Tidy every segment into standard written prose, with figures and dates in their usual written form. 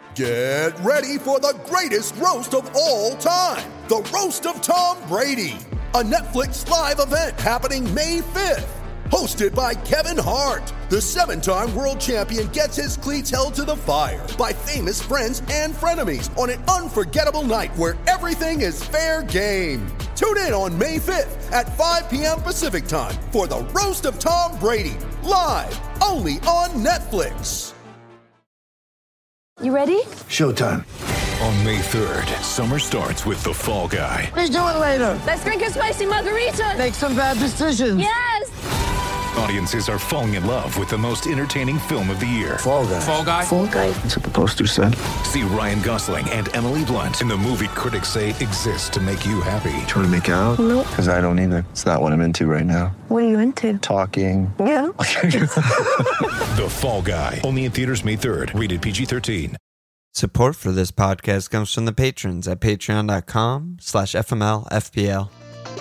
Get ready for the greatest roast of all time, the Roast of Tom Brady, a Netflix live event happening May 5th. Hosted by Kevin Hart, the 7-time world champion gets his cleats held to the fire by famous friends and frenemies on an unforgettable night where everything is fair game. Tune in on May 5th at 5 p.m. Pacific time for the Roast of Tom Brady, live only on Netflix. You ready? Showtime. On May 3rd, summer starts with The Fall Guy. Let's do it later. Let's drink a spicy margarita. Make some bad decisions. Yes! Audiences are falling in love with the most entertaining film of the year. Fall Guy. Fall Guy? Fall guy. That's what the poster said. See Ryan Gosling and Emily Blunt in the movie critics say exists to make you happy. Trying to make it out? Nope. Because I don't either. It's not what I'm into right now. What are you into? Talking. Yeah. The Fall Guy. Only in theaters May 3rd. Rated PG-13. Support for this podcast comes from the patrons at patreon.com/FMLFPL.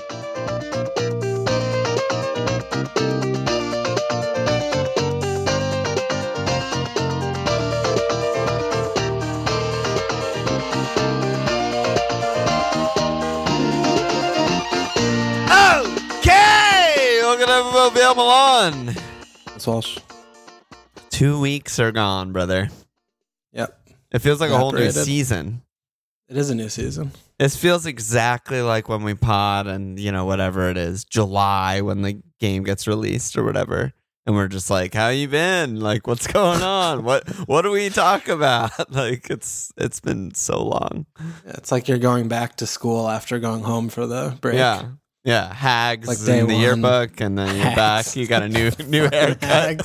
Okay! Look at Mobile Milan. It's Walsh. 2 weeks are gone, brother. Yep. It feels like a whole new Evaporated. season. It is a new season. This feels exactly like when we pod and, whatever it is, July when the game gets released or whatever. And we're just like, how you been? Like, what's going on? What do we talk about? Like, it's been so long. Yeah, it's like you're going back to school after going home for the break. Yeah. Yeah. Hags Like day in the one. yearbook, and then you're Hags. back. You got a new haircut.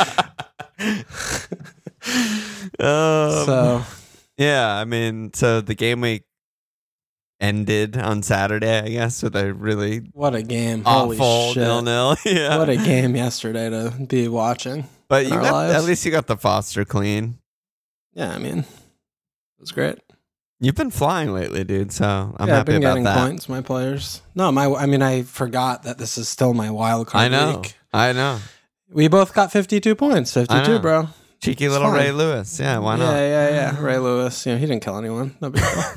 So Yeah, I mean, so the game week ended on Saturday, I guess, with a really what a game. awful Holy shit. 0-0. Yeah. What a game yesterday to be watching. But you our got, lives. at least you got the Foster clean. Yeah, I mean, it was great. You've been flying lately, dude, so I'm I've happy been about getting that. points, my players. No, I forgot that this is still my wild card I know. week. I know. We both got 52 points. I know. 52, bro. Cheeky It's little fine. Ray Lewis. Yeah, why not? Yeah. Ray Lewis. He didn't kill anyone. No big deal.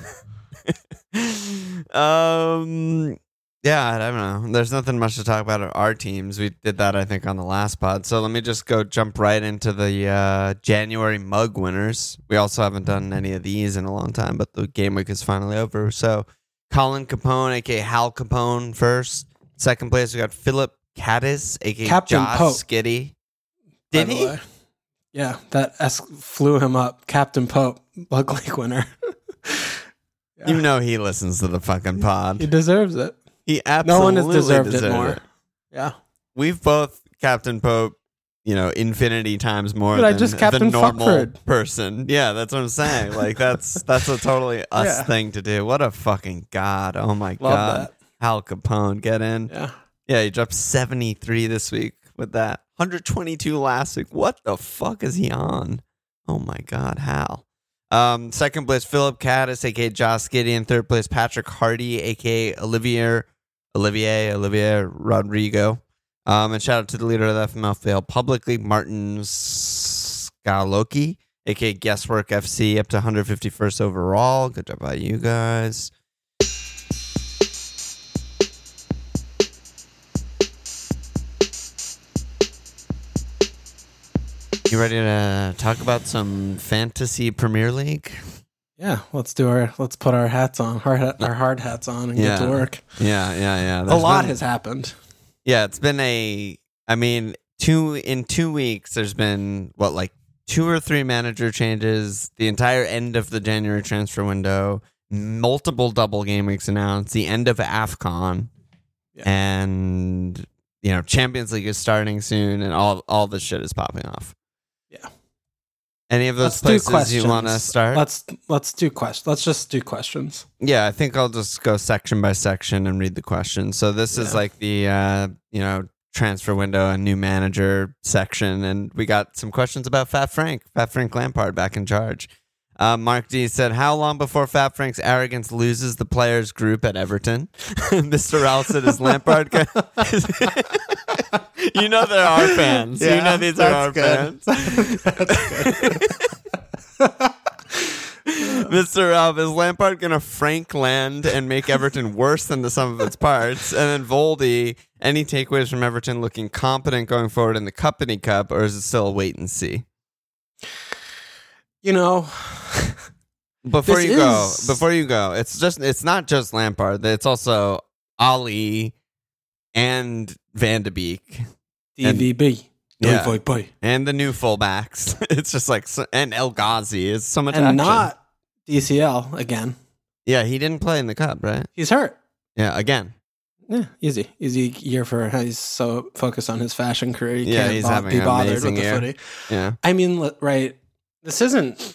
Yeah, I don't know. There's nothing much to talk about our teams. We did that, I think, on the last pod. So let me just jump right into the January mug winners. We also haven't done any of these in a long time, but the game week is finally over. So Colin Capone, aka Hal Capone, first. Second place, we got Philip Caddis, aka Captain Josh Pope. Skitty. By Did the he? way. Yeah, that flew him up. Captain Pope, Bug League winner. You know he listens to the fucking pod. He deserves it. He No absolutely one has deserved it deserved more. Yeah. We've both Captain Pope, infinity times more But I than just the Captain normal Fuckford. person. Yeah, that's what I'm saying. Like that's a totally us Yeah. thing to do. What a fucking god! Oh my Love god, that. Hal Capone, get in. Yeah. Yeah, he dropped 73 this week with that. 122 last week. What the fuck is he on? Oh my god, Hal. Second place, Philip Caddis, aka Josh Skitty. In third place, Patrick Hardy, aka Olivier Rodrigo. And shout out to the leader of the FMLFL publicly, Martin Scaloki, aka Guesswork FC, up to 151st overall. Good job by you guys. You ready to talk about some fantasy Premier League? Yeah. Let's put our hats on, our hard hats on and get to work. Yeah. A lot has happened. Yeah, it's been in 2 weeks, there's been, 2 or 3 manager changes, the entire end of the January transfer window, multiple double game weeks announced, the end of AFCON, and, Champions League is starting soon, and all this shit is popping off. Yeah. Any of those places you want to start? Let's do questions. Let's just do questions. Yeah, I think I'll just go section by section and read the questions. So this is like the transfer window and new manager section, and we got some questions about Fat Frank Lampard back in charge. Mark D said, how long before Fat Frank's arrogance loses the players group at Everton? Mr. Ralph said, is Lampard You know there are fans. Yeah, you know these are our that's fans. Mr. Ralph, is Lampard going to Frank land and make Everton worse than the sum of its parts? And then Voldy, any takeaways from Everton looking competent going forward in the Company Cup, or is it still a wait and see? You know, Before you go, it's not just Lampard. It's also Ali and Van de Beek. DVB. Yeah. And the new fullbacks. It's just like, and El Ghazi. It's so much and action. not DCL again. Yeah, he didn't play in the cup, right? He's hurt. Yeah, again. Yeah, easy year for how he's so focused on his fashion career. He can't he's having be an bothered amazing with the year. footy. Yeah. I mean, right, this isn't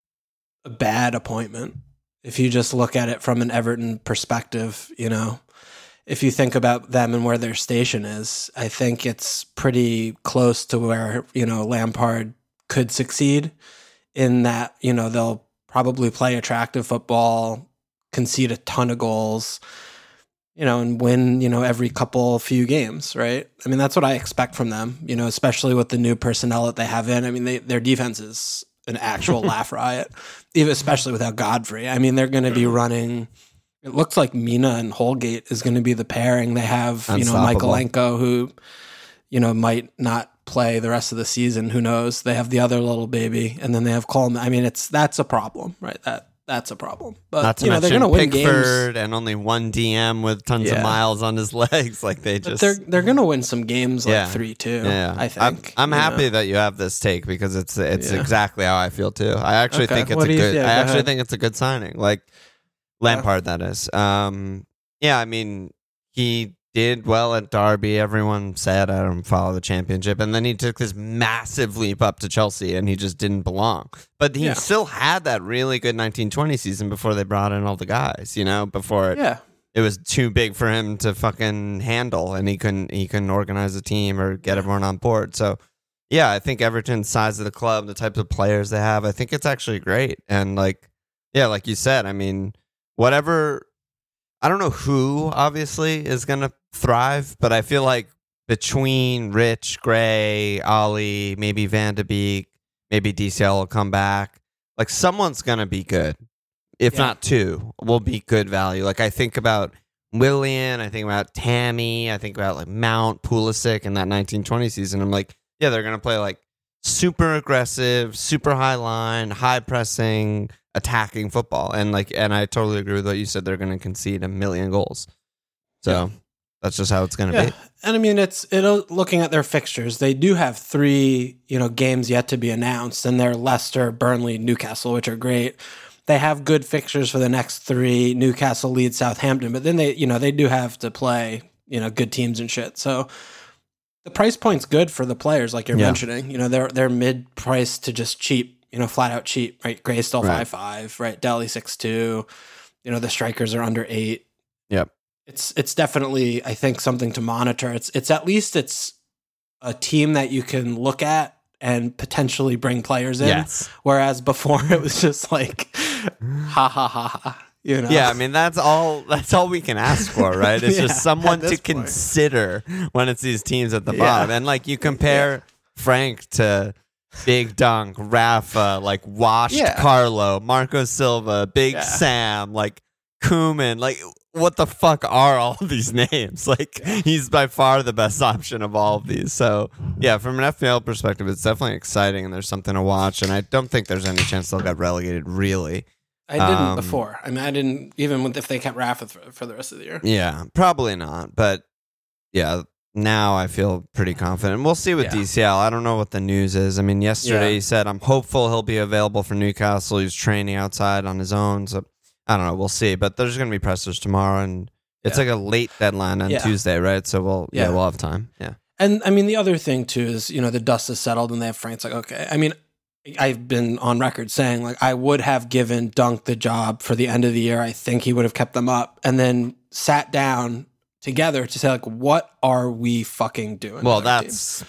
a bad appointment if you just look at it from an Everton perspective. You know, if you think about them and where their station is, I think it's pretty close to where, you know, Lampard could succeed in that, you know, they'll probably play attractive football, concede a ton of goals, you know, and win, you know, every few games, right? I mean, that's what I expect from them, you know, especially with the new personnel that they have in. I mean, their defense is an actual laugh riot, even especially without Godfrey. I mean, they're going to be running. It looks like Mina and Holgate is going to be the pairing. They have, you know, Michaelenko, who, you know, might not play the rest of the season. Who knows? They have the other little baby, and then they have Coleman. I mean, that's a problem, right? That's a problem. But not to you know, they're mention going to win Pickford games, and only one DM with tons of miles on his legs. Like they just, they're going to win some games like 3-2. Yeah, I think. I'm happy that you have this take because it's exactly how I feel too. I actually think it's think it's a good signing. Like Lampard, that is. Yeah, I mean, he did well at Derby. Everyone said, I don't follow the Championship. And then he took this massive leap up to Chelsea and he just didn't belong. But he still had that really good 1920 season before they brought in all the guys, you know, before it was too big for him to fucking handle and he couldn't organize a team or get everyone on board. So, yeah, I think Everton's size of the club, the types of players they have, I think it's actually great. And like you said, I mean, whatever, I don't know who obviously is going to thrive, but I feel like between Rich, Gray, Ali, maybe Van de Beek, maybe DCL will come back. Like someone's going to be good. If not two, will be good value. Like I think about Willian, I think about Tammy, I think about like Mount, Pulisic in that 1920 season. I'm like, yeah, they're going to play like super aggressive, super high line, high pressing, attacking football. And I totally agree with what you said. They're going to concede 1 million goals. So that's just how it's going to be. And I mean, it's looking at their fixtures. They do have 3, you know, games yet to be announced, and they're Leicester, Burnley, Newcastle, which are great. They have good fixtures for the next 3: Newcastle, Leeds, Southampton. But then they do have to play, you know, good teams and shit. So the price point's good for the players, like you're mentioning. You know, they're mid price to just cheap. You know, flat out cheap. Right, Gray still 5'5". Right, Dele 6'2". You know, the strikers are under 8. Yep. It's definitely, I think, something to monitor. It's at least it's a team that you can look at and potentially bring players in. Yes. Whereas before it was just like, ha ha ha ha. You know? Yeah, I mean that's all we can ask for, right? It's just someone to consider when it's these teams at the bottom. And like you compare Frank to Big Dunk, Rafa, like washed Carlo, Marco Silva, Big Sam, like Koeman, like what the fuck are all of these names? Like he's by far the best option of all of these. So yeah, from an FPL perspective, it's definitely exciting and there's something to watch. And I don't think there's any chance they'll get relegated, really. I didn't before. I mean, I didn't even if they kept Rafa for the rest of the year. Yeah, probably not. But yeah, now I feel pretty confident. We'll see with DCL. I don't know what the news is. I mean, yesterday he said, I'm hopeful he'll be available for Newcastle. He's training outside on his own. So I don't know. We'll see. But there's going to be pressers tomorrow. And it's like a late deadline on Tuesday, right? So we'll have time. Yeah. And I mean, the other thing too is, you know, the dust is settled and they have Frank's like, okay. I mean, I've been on record saying like I would have given Dunk the job for the end of the year. I think he would have kept them up and then sat down together to say like, what are we fucking doing? Well, that's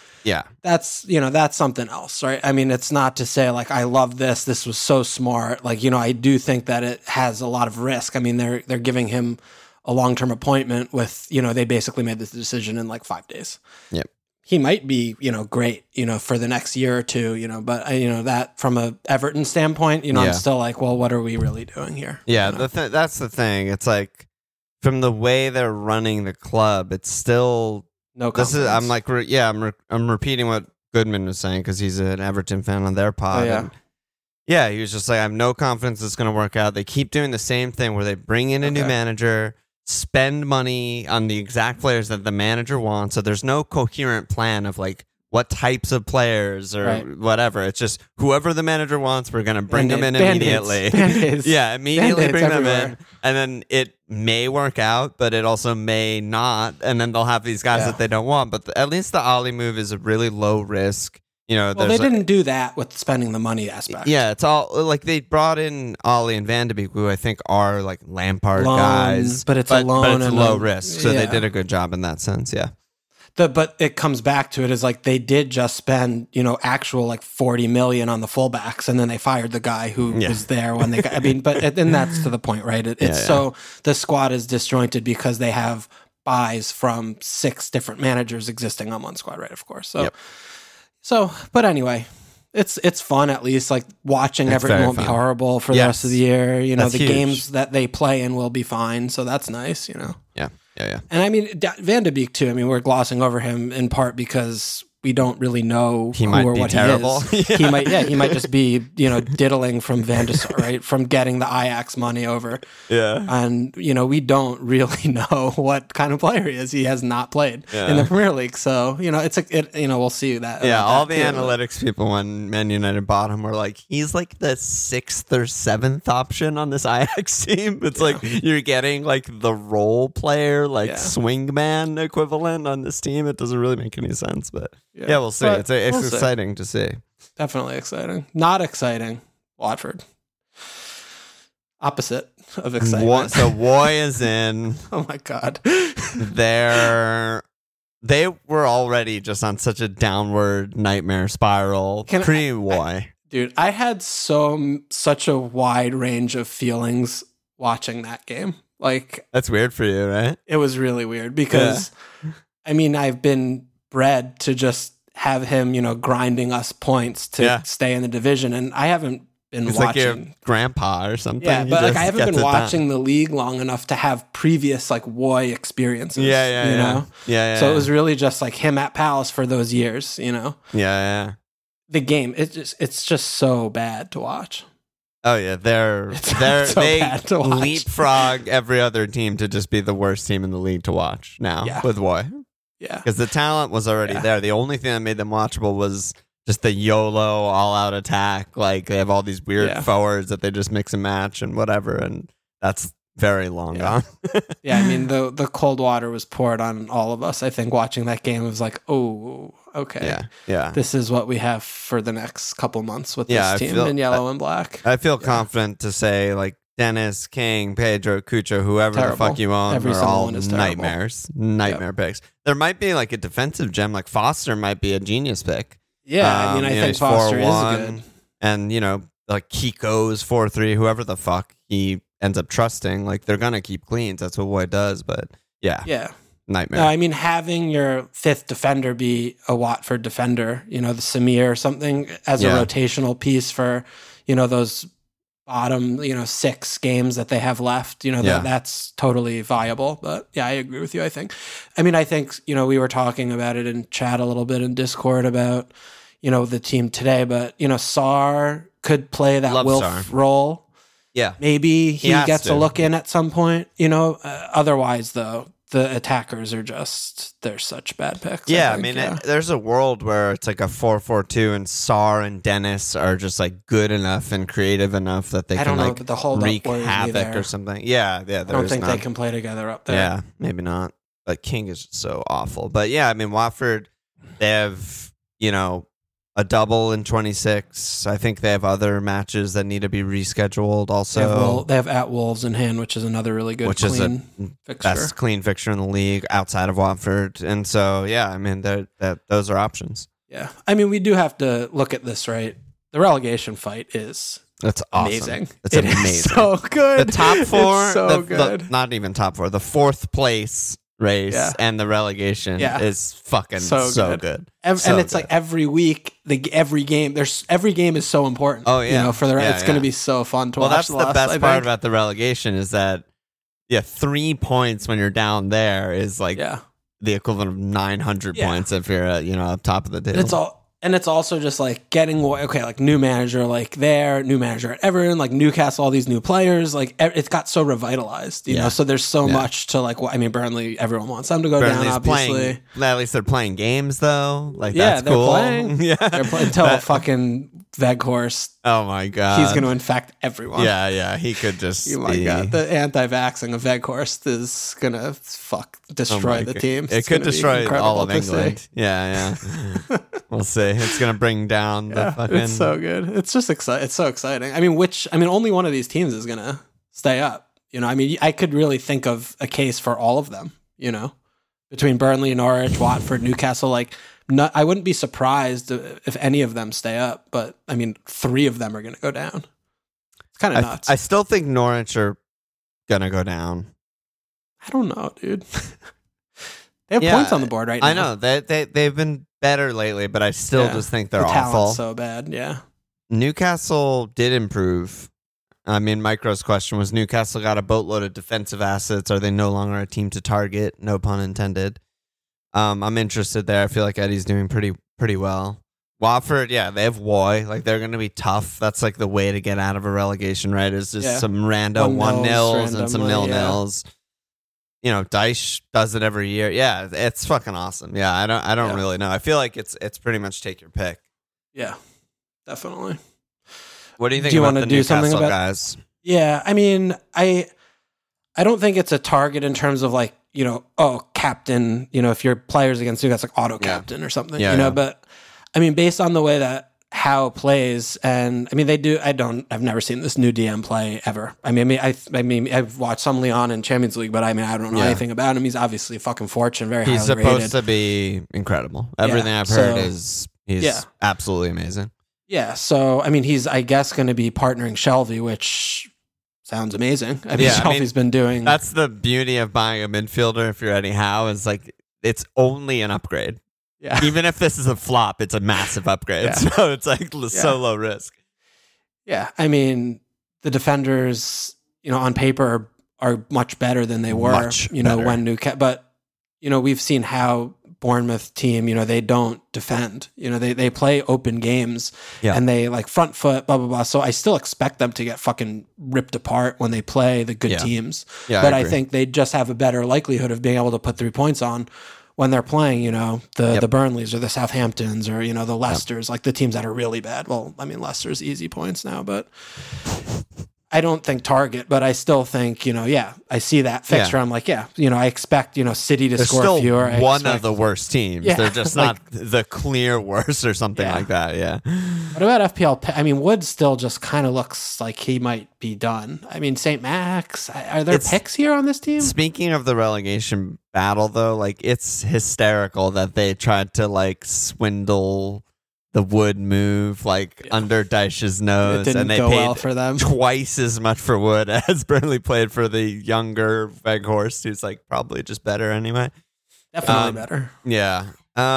that's something else, right? I mean, it's not to say like I love this. This was so smart. Like, you know, I do think that it has a lot of risk. I mean, they're giving him a long-term appointment with, you know, they basically made this decision in like 5 days. Yep. he might be, great, for the next year or two, but that from a Everton standpoint, I'm still like, well, what are we really doing here? Yeah, that's the thing. It's like from the way they're running the club, it's still no confidence. I'm like, I'm repeating what Goodman was saying because he's an Everton fan on their pod. Oh, yeah. And yeah, he was just like, I have no confidence it's going to work out. They keep doing the same thing where they bring in a new manager, spend money on the exact players that the manager wants. So there's no coherent plan of like what types of players or whatever. It's just whoever the manager wants, we're going to bring them in immediately. Band-Aids. Yeah, immediately Band-Aids bring them everywhere. in. And then it may work out, but it also may not. And then they'll have these guys that they don't want. But at least the Ollie move is a really low risk. Well, they didn't do that with spending the money aspect. Yeah, it's all like they brought in Ollie and Van de Beek, who I think are like Lampard guys, but it's a loan but it's and low risk, so they yeah. did a good job in that sense. Yeah, But it comes back to it is like they did just spend, actual like 40 million on the fullbacks, and then they fired the guy who was there when they got, and that's to the point, right? So the squad is disjointed because they have buys from 6 different managers existing on one squad, right? Of course. So, but anyway, it's fun at least. Like watching Everton won't be horrible for the rest of the year. That's the huge. games that they play in will be fine. So that's nice. Yeah. And Van de Beek too. We're glossing over him in part because we don't really know He who might or be what terrible. he is. He might just be diddling from Van de Sar, right, from getting the Ajax money over. Yeah. And we don't really know what kind of player he is. He has not played in the Premier League, so we'll see that. Yeah, all the too. analytics people when Man United bought him were like, he's like the 6th or 7th option on this Ajax team. It's like you're getting like the role player, like swingman equivalent on this team. It doesn't really make any sense, but yeah, we'll see. But It's we'll see. exciting to see. Definitely exciting. Not exciting. Watford. Opposite of excitement. So Woy is in. Oh my God. They were already just on such a downward nightmare spiral. Pre-Woy. Dude, I had such a wide range of feelings watching that game. Like, That's weird for you, right? it was really weird because I've been bred to just have him, grinding us points to stay in the division, and I haven't been It's like your watching. grandpa or something. Yeah, He but like just I haven't gets been it done. watching the league long enough to have previous like Woy experiences. Yeah. So it was really just like him at Palace for those years. Yeah. The game, it's just so bad to watch. Oh yeah, It's so they bad to watch. leapfrog every other team to just be the worst team in the league to watch now with Woy. Yeah. Because the talent was already there. The only thing that made them watchable was just the YOLO all-out attack. Like they have all these weird forwards that they just mix and match and whatever, and that's very long gone. Yeah, the cold water was poured on all of us. I think watching that game, it was like, oh, okay. Yeah. This is what we have for the next couple months with Yeah, this I team feel- in yellow and black. I feel confident to say, like, Dennis, King, Pedro, Cucho, whoever the Terrible. fuck you own, Every are single all one is terrible. nightmare picks. There might be like a defensive gem, like Foster might be a genius pick. Yeah, I think he's Foster 4-1, is good. and like Kiko's 4-3, whoever the fuck he ends up trusting, like they're gonna keep cleans. That's what Woy does. But yeah, nightmare. No, having your 5th defender be a Watford defender, the Samir or something as a rotational piece for, those bottom, 6 games that they have left, that's totally viable. But yeah, I agree with you. I think, we were talking about it in chat a little bit in Discord about, the team today, but, Sarr could play that Love Wilf Sarr. role. Yeah, Maybe he has gets to. a look in at some point, otherwise though, the attackers are they're such bad picks. yeah. I think, There's a world where it's like a 4-4-2, and Sarr and Dennis are just like good enough and creative enough that they I can don't know, like but the hold-up wreak worries me havoc there. or something. Yeah. I don't think they can play together up there. Yeah, maybe not. But King is just so awful. But yeah, Watford, they have, a double in 26. I think they have other matches that need to be rescheduled also. They have at Wolves in hand, which is another really good which is clean a fixture. best clean fixture in the league outside of Watford. And so, yeah, those are options. Yeah. We do have to look at this, right? The relegation fight is That's awesome. amazing. It's It is amazing. so good. The top 4, It's so good. not even top 4, the 4th place race Yeah. and the relegation is fucking so good. And it's like every week, every game is so important. Oh yeah, you know, it's going to be so fun to watch. That's the best part about the relegation is that 3 points when you're down there is like the equivalent of 900 points if you're up top of the table. And it's also just like getting like new manager new manager at Everton, like Newcastle, all these new players, like it's got so revitalized, you know. So there's so much to like. I mean, Burnley, everyone wants them to go down. Obviously, at least they're playing games though. Like that's they're cool. playing. They're playing until fucking Weghorst. Oh my god, he's going to infect everyone. Yeah, he could just. Oh my god, the anti-vaxxing of Weghorst is going to destroy the team. It could destroy all of England. Yeah. We'll see. It's gonna bring down the fucking. It's so good. It's just exciting. It's so exciting. I mean, only one of these teams is gonna stay up. You know, I mean, I could really think of a case for all of them. You know, between Burnley, Norwich, Watford, Newcastle. Like, I wouldn't be surprised if any of them stay up. But I mean, 3 of them are gonna go down. It's kind of nuts. I still think Norwich are gonna go down. I don't know, dude. They have points on the board right now. I know they've been better lately, but I still just think they're awful. So bad, yeah. Newcastle did improve. I mean, Micro's question was: Newcastle got a boatload of defensive assets. Are they no longer a team to target? No pun intended. I'm interested there. I feel like Eddie's doing pretty well. Watford, they have Woy. Like they're going to be tough. That's like the way to get out of a relegation, right? Is just some rando 1-0s and some 0-0s. You know, Dyche does it every year. Yeah, it's fucking awesome. Yeah, I don't really know. I feel like it's pretty much take your pick. Yeah, definitely. What do you think about the Newcastle guys? Yeah, I mean, I don't think it's a target in terms of like, you know, captain, you know, if your players against you, that's like auto captain or something, you know, but I mean, based on the way that Howe plays, and I mean, I've never seen this new DM play ever. I mean, I've watched some Lyon in Champions League, but I mean, I don't know anything about him. He's obviously a fucking fortune, very highly rated. He's supposed to be incredible. Everything I've heard is he's absolutely amazing. Yeah, so I mean, he's, I guess, going to be partnering Shelvey, which sounds amazing. I mean, Shelvey's been doing. That's the beauty of buying a midfielder if you're Eddie Howe, is like it's only an upgrade. Yeah. Even if this is a flop, it's a massive upgrade. Yeah. So it's like so low risk. Yeah. I mean, the defenders, you know, on paper are much better than they were, when Newcastle. But, you know, we've seen how Bournemouth team, you know, they don't defend. You know, they play open games and they like front foot, blah, blah, blah. So I still expect them to get fucking ripped apart when they play the good teams. Yeah, but I think they just have a better likelihood of being able to put 3 points on when they're playing, you know, the Burnleys or the Southamptons or, you know, the Leicesters, like the teams that are really bad. Well, I mean, Leicester's easy points now, but I don't think target, but I still think, you know, I see that fixture. I'm like, you know, I expect, you know, City to score fewer. One of the worst teams. They're just not the clear worst or something like that. Yeah. What about FPL? I mean, Wood still just kind of looks like he might be done. I mean, St. Max, are there picks here on this team? Speaking of the relegation battle, though, like it's hysterical that they tried to like swindle the Wood move under Dyche's nose, and they paid well for them. Twice as much for Wood as Burnley played for the younger Weghorst, who's like probably just better anyway. Definitely better. Yeah.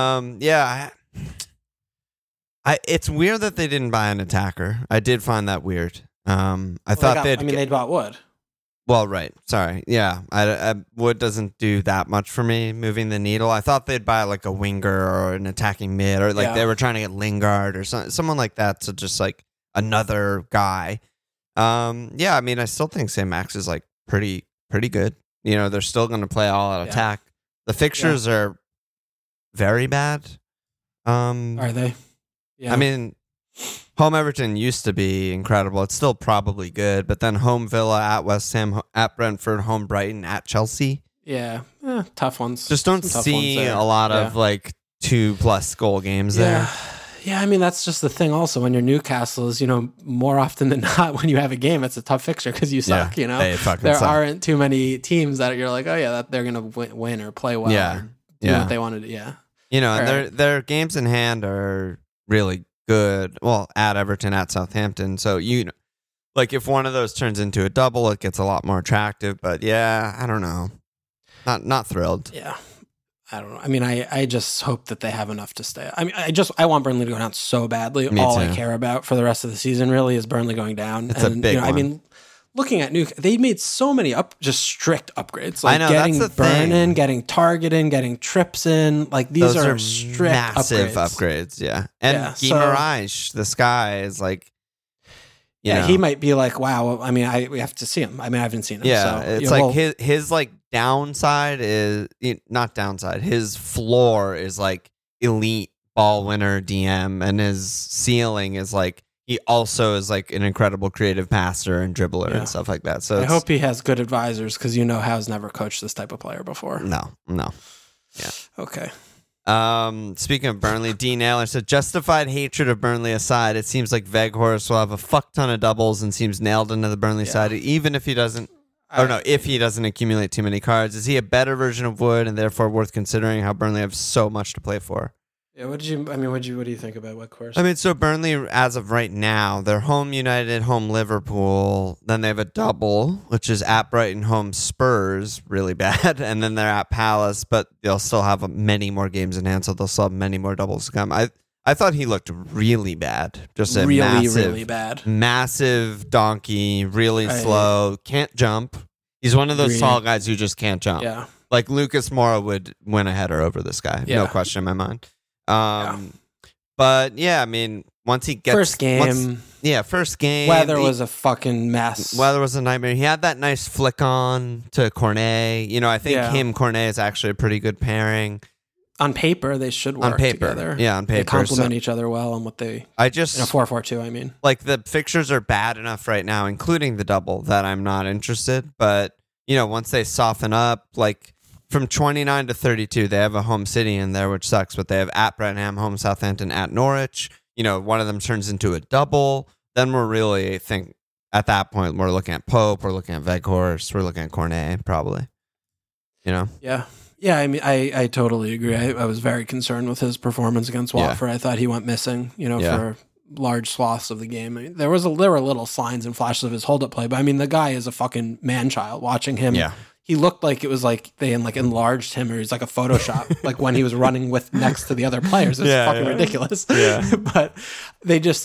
It's weird that they didn't buy an attacker. I did find that weird. They'd bought Wood. Well, right. Sorry. Yeah. Wood doesn't do that much for me moving the needle. I thought they'd buy like a winger or an attacking mid, or like they were trying to get Lingard or someone like that, to just like another guy. I mean, I still think St. Max is like pretty good. You know, they're still going to play all out attack. The fixtures are very bad. Are they? Yeah. I mean, home Everton used to be incredible. It's still probably good, but then home Villa, at West Ham, at Brentford, home Brighton, at Chelsea. Yeah, tough ones. Just don't see a lot of like 2+ goal games there. Yeah, I mean, that's just the thing also when you're Newcastle is, you know, more often than not when you have a game, it's a tough fixture because you suck, you know? There aren't too many teams that you're like, that they're going to win or play well or do what they want to do. Yeah. You know, and their games in hand are really good. Well, at Everton, at Southampton. So, you know, like if one of those turns into a double, it gets a lot more attractive. But yeah, I don't know. Not thrilled. Yeah. I don't know. I mean, I just hope that they have enough to stay. I mean, I want Burnley to go down so badly. Me All too. I care about for the rest of the season really is Burnley going down. It's a big one. I mean, looking at they made so many just strict upgrades. Like I know, getting that's the burn thing. in, getting target in, getting trips in. Like these Those are strict massive upgrades. Yeah. And Yeah, Guimaraes, this guy is like, you know, he might be like, wow. I mean, we have to see him. I mean, I haven't seen him. yeah, so, it's you know, like his like downside is not downside. His floor is like elite ball winner DM, and his ceiling is like he also is like an incredible creative passer and dribbler and stuff like that. So I hope he has good advisors because Howe's never coached this type of player before. No. Yeah. Okay. Speaking of Burnley, D. Naylor said, justified hatred of Burnley aside, it seems like Weghorst will have a fuck ton of doubles and seems nailed into the Burnley side, even if he doesn't. If he doesn't accumulate too many cards. Is he a better version of Wood and therefore worth considering how Burnley have so much to play for? Yeah, what do you think about Weghorst? I mean, so Burnley, as of right now, they're home United, home Liverpool. Then they have a double, which is at Brighton, home Spurs, really bad. And then they're at Palace, but they'll still have many more games in hand, so they'll still have many more doubles to come. I thought he looked really bad. Just a really bad. Massive donkey, really slow, can't jump. He's one of those tall guys who just can't jump. Yeah. Like Lucas Moura would win a header over this guy. No question in my mind. But yeah, I mean, once he gets first game, Weather was a fucking mess. Weather was a nightmare. He had that nice flick on to Cornet. You know, I think Cornet is actually a pretty good pairing. On paper, they should work together. Yeah, on paper. They complement each other well on what they in a 4-4-2, I mean. Like the fixtures are bad enough right now, including the double, that I'm not interested. But, you know, once they soften up, like from 29 to 32, they have a home city in there, which sucks, but they have at Brentford, home Southampton, at Norwich. You know, one of them turns into a double. Then we're really, I think, at that point, we're looking at Pope, we're looking at Weghorst, we're looking at Cornet, probably. You know? Yeah. Yeah, I mean, I totally agree. I was very concerned with his performance against Watford. I thought he went missing, for large swaths of the game. I mean, there were little signs and flashes of his hold-up play, but I mean, the guy is a fucking man-child. Watching him, he looked like it was like they enlarged him, or he's like a Photoshop, like when he was running next to the other players. It's fucking ridiculous. Yeah. But they just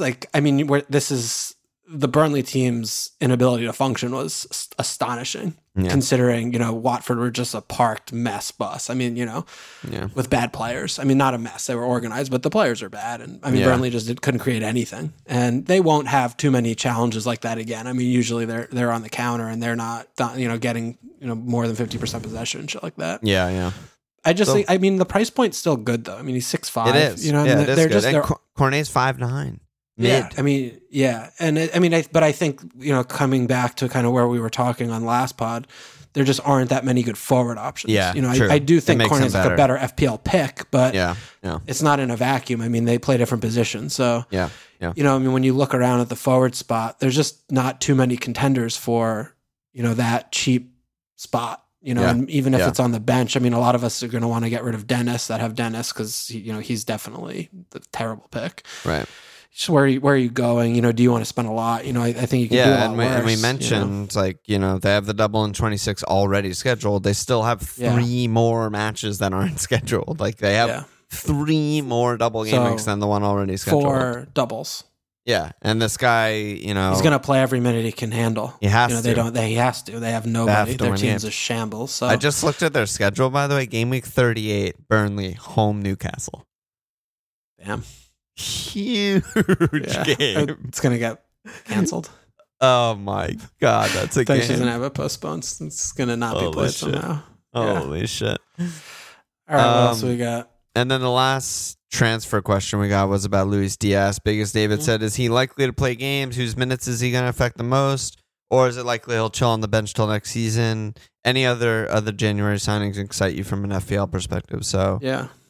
the Burnley team's inability to function was astonishing, considering, Watford were just a parked mess bus. I mean, with bad players. I mean, not a mess. They were organized, but the players are bad. And I mean, Burnley just couldn't create anything. And they won't have too many challenges like that again. I mean, usually they're on the counter and they're not, getting, more than 50% possession and shit like that. Yeah, yeah. I just think, I mean, the price point's still good though. I mean, he's 6'5". It is. You know, it is good. they're Cornet's 5'9". Mid. Yeah, I mean, but I think, coming back to kind of where we were talking on last pod, there just aren't that many good forward options. Yeah, I do think Cornet's like a better FPL pick, but it's not in a vacuum. I mean, they play different positions. So, I mean, when you look around at the forward spot, there's just not too many contenders for, that cheap spot. And even if it's on the bench, I mean, a lot of us are going to want to get rid of Dennis because, he's definitely the terrible pick. Right. So where are you going? Do you want to spend a lot? I think you can do a lot worse. And we mentioned, they have the double in 26 already scheduled. They still have 3 more matches that aren't scheduled. Like, they have 3 more double game weeks than the one already scheduled. 4 doubles. Yeah, and this guy, he's going to play every minute he can handle. He has to. He has to. They have nobody. Their team's a shambles. So I just looked at their schedule, by the way. Game week 38, Burnley, home Newcastle. Damn. Huge game. It's going to get canceled. Oh my God, that's a game. She's going to have it postponed. It's going to not be played somehow. Holy shit. All right, what else we got? And then the last transfer question we got was about Luis Diaz. Big as David said, is he likely to play games? Whose minutes is he going to affect the most? Or is it likely he'll chill on the bench till next season? Any other January signings excite you from an FPL perspective? So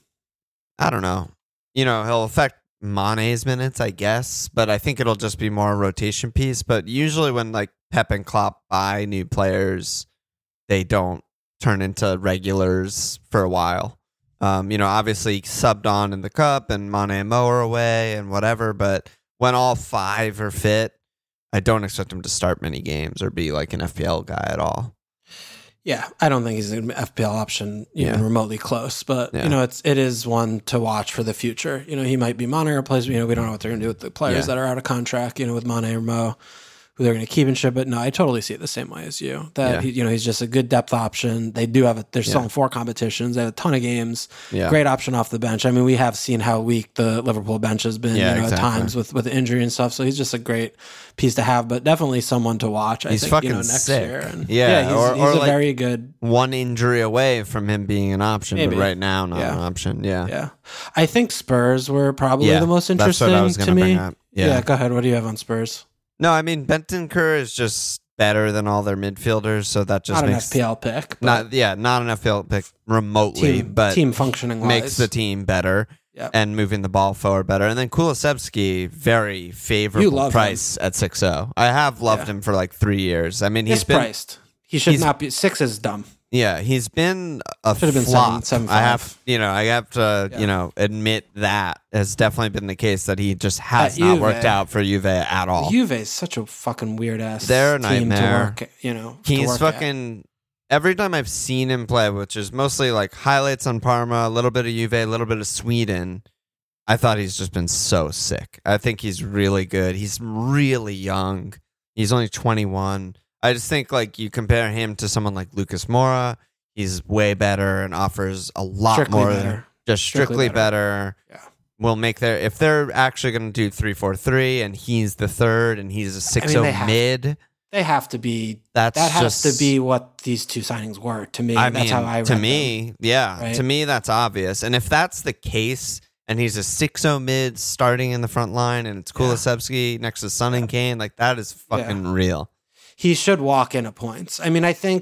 I don't know. He'll affect Mane's minutes, I guess, but I think it'll just be more a rotation piece. But usually when Pep and Klopp buy new players, they don't turn into regulars for a while. Obviously subbed on in the cup and Mane and Mo are away and whatever, but when all 5 are fit, I don't expect him to start many games or be like an FPL guy at all. Yeah, I don't think he's an FPL option even remotely close, but Yeah. you know, it is one to watch for the future. You know, he might be Mane replacement. You know, we don't know what they're going to do with the players that are out of contract. You know, with Mane or Mo, who they're going to keep and ship. But no, I totally see it the same way as you. That he's just a good depth option. They do have they're still in 4 competitions. They have a ton of games. Yeah. Great option off the bench. I mean, we have seen how weak the Liverpool bench has been. Yeah, at times with injury and stuff. So he's just a great piece to have, but definitely someone to watch. I He's think fucking next sick. year. And Yeah, he's or a like very good. one injury away from him being an option, Maybe. but right now not an option. Yeah, I think Spurs were probably Yeah, the most that's interesting what I was to gonna me. bring up. Yeah. Go ahead. What do you have on Spurs? No, I mean Bentancur is just better than all their midfielders, so that just Not makes an FPL pick. not an FPL pick remotely, but team functioning wise. makes the team better. Yep. And moving the ball forward better. And then Kulusevski, very favorable love price at 6-0. I have loved him for like 3 years. I mean, he's been priced. He should not be. 6 is dumb. Yeah, he's been a Should have been flop. 7.5. I have to admit that has definitely been the case that he just has At not Juve. worked out for Juve at all. Juve is such a fucking weird ass. They're a team nightmare. to work. To He's work at. fucking every time I've seen him play, which is mostly like highlights on Parma, a little bit of Juve, a little bit of Sweden. I thought he's just been so sick. I think he's really good. He's really young. He's only 21. I just think like you compare him to someone like Lucas Moura, he's way better and offers a lot Strictly more. better. Just strictly better. Yeah. Will make if they're actually going to do 3-4-3 and he's the third and he's a 6-0 mid. They have to be. That has to be what these 2 signings were to me. That's how I read to me, them, right? To me, that's obvious. And if that's the case, and he's a 6-0 mid starting in the front line, and it's Kulusevski next to Son and Kane, like that is fucking real. He should walk into points. I mean, I think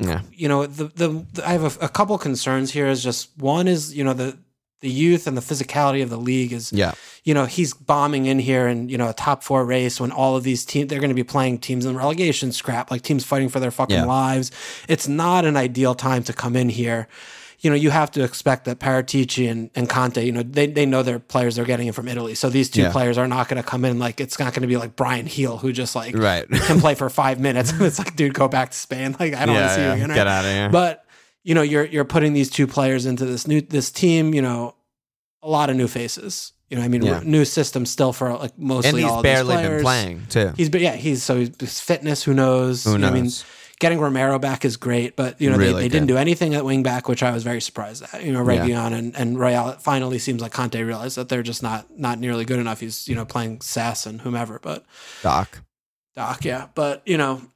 I have a couple concerns here. Is just one is the youth and the physicality of the league is he's bombing in here and a top 4 race when all of these teams they're going to be playing teams in relegation scrap, like teams fighting for their fucking lives. It's not an ideal time to come in here. You have to expect that Paratici and Conte, they know their players they're getting in from Italy. So these 2 players are not going to come in like it's not going to be like Brian Heel who just like can play for 5 minutes. It's like, dude, go back to Spain. Like I don't want to see you again. Right? Get out of here. But you're putting these 2 players into this team. A lot of new faces. New system still for like mostly and he's all barely these players. been playing too. He's his fitness. Who knows? Who knows? I mean, getting Romero back is great, but they didn't do anything at wing back, which I was very surprised at. Reguilon and Royale. It finally seems like Conte realized that they're just not nearly good enough. He's playing Sass and whomever, but Doc, yeah. But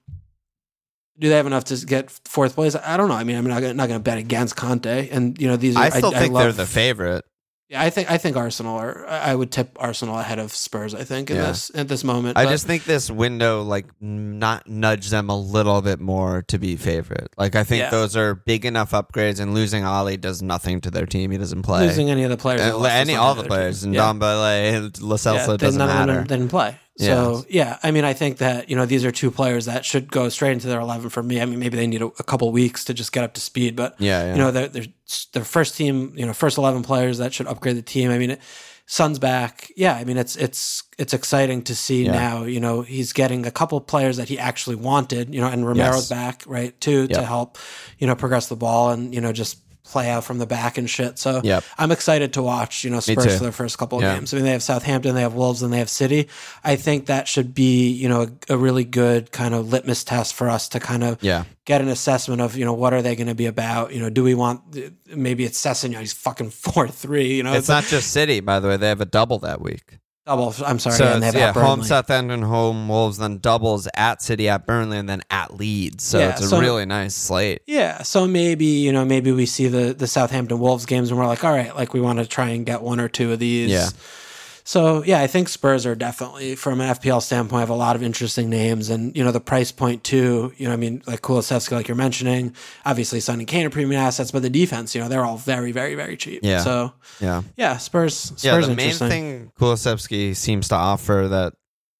do they have enough to get 4th place? I don't know. I mean, I'm not going to bet against Conte, and these. I still think they're the favorite. Yeah, I think Arsenal I would tip Arsenal ahead of Spurs. I think at this moment. I just think this window not nudge them a little bit more to be favorite. Like I think those are big enough upgrades, and losing Ali does nothing to their team. He doesn't play. Losing any of the players, all the players, and Ndombele, Lo Celso doesn't matter. They didn't play. So I mean, I think that these are 2 players that should go straight into their 11 for me. I mean, maybe they need a couple weeks to just get up to speed, but they're first team, first 11 players that should upgrade the team. I mean, Son's back. Yeah, I mean, it's exciting to see now. He's getting a couple players that he actually wanted. And Romero's back, right, too, to help progress the ball and just play out from the back and shit. So I'm excited to watch, Spurs for their first couple of games. I mean, they have Southampton, they have Wolves, and they have City. I think that should be, a really good kind of litmus test for us to kind of get an assessment of, what are they going to be about? Do we want, maybe it's Sessegnon, he's fucking 4-3, It's not just City, by the way. They have a double that week. Double. I'm sorry. So and they have home Southampton, home Wolves, then doubles at City, at Burnley, and then at Leeds. So it's a really nice slate. Yeah. So maybe maybe we see the Southampton Wolves games and we're like, all right, like we want to try and get 1 or 2 of these. Yeah. So I think Spurs are definitely, from an FPL standpoint, have a lot of interesting names, and the price point too. I mean, like Kulusevski, like you're mentioning, obviously Son and Kane are premium assets, but the defense, they're all very, very, very cheap. Yeah. So Spurs. The main thing Kulusevski seems to offer that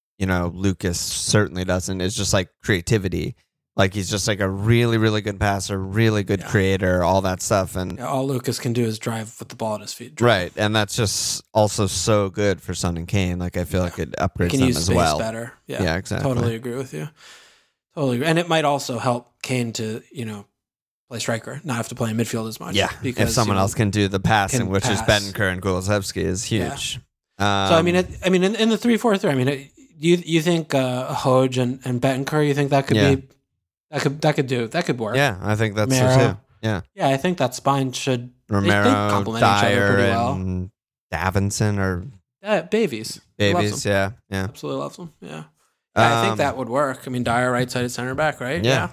Lucas certainly doesn't is just like creativity. Like he's just like a really, really good passer, really good creator, all that stuff. And all Lucas can do is drive with the ball at his feet. Right. And that's just also so good for Son and Kane. Like I feel like it upgrades can them use as space well. better. Yeah, exactly. Totally agree with you. Totally agree. And it might also help Kane to, play striker, not have to play in midfield as much. Yeah, because if someone else can do the passing, which is pass. Bentancur and Kulusevski, is huge. Yeah. So I mean, in the 3-4-3, I mean, you think Hoj and Bentancur, you think that could be that could work? Yeah, I think that's Romero. so too. Yeah, Yeah, I think that spine should Romero, they complement each other Dyer, pretty well. and Davinson or Babies. He loves Babies. them. Yeah. Absolutely loves them. Yeah. I think that would work. I mean, Dyer right-sided center back, right? Yeah.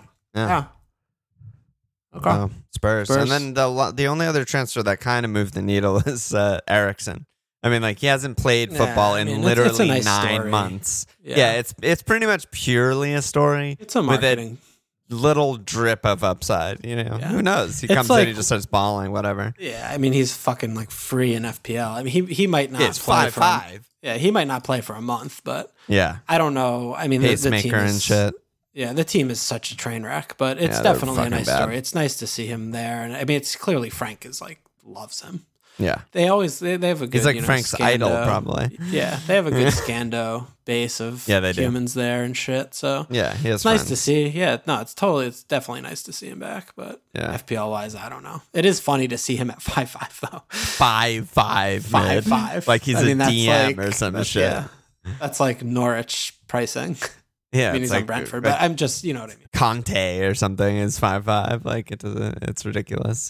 Okay. Spurs. And then the only other transfer that kind of moved the needle is Eriksson. I mean, like, he hasn't played football in literally it's a nice 9 story. months. Yeah. It's pretty much purely a story. It's a marketing. With a little drip of upside, you know. Yeah. Who knows? He It's comes like- in, he just starts balling, whatever. Yeah, I mean, he's fucking like free in FPL. I mean, he might not It's play 5-5. Yeah, he might not play for a month, but Yeah. I don't know. I mean, the team Pacemaker is, and shit. Yeah, the team is such a train wreck, but it's Yeah, they're definitely a fucking nice bad. story. It's nice to see him there, and I mean, it's clearly Frank is like loves him. Yeah. They have a good. He's like you know, Frank's idol, probably. Yeah, they have a good Scando base of Yeah, they do. humans there and shit. So Yeah, he has it's nice friends. to see. Yeah, no, it's definitely nice to see him back. But Yeah. FPL wise, I don't know. It is funny to see him at 5-5 though. 5-5. 5-5. Like he's I mean, a that's DM like- or some that's- shit. Yeah, that's like Norwich pricing. Yeah, I mean, it's he's on like Brentford, but I'm just, you know what I mean. Conte or something is 5-5. Like it's ridiculous.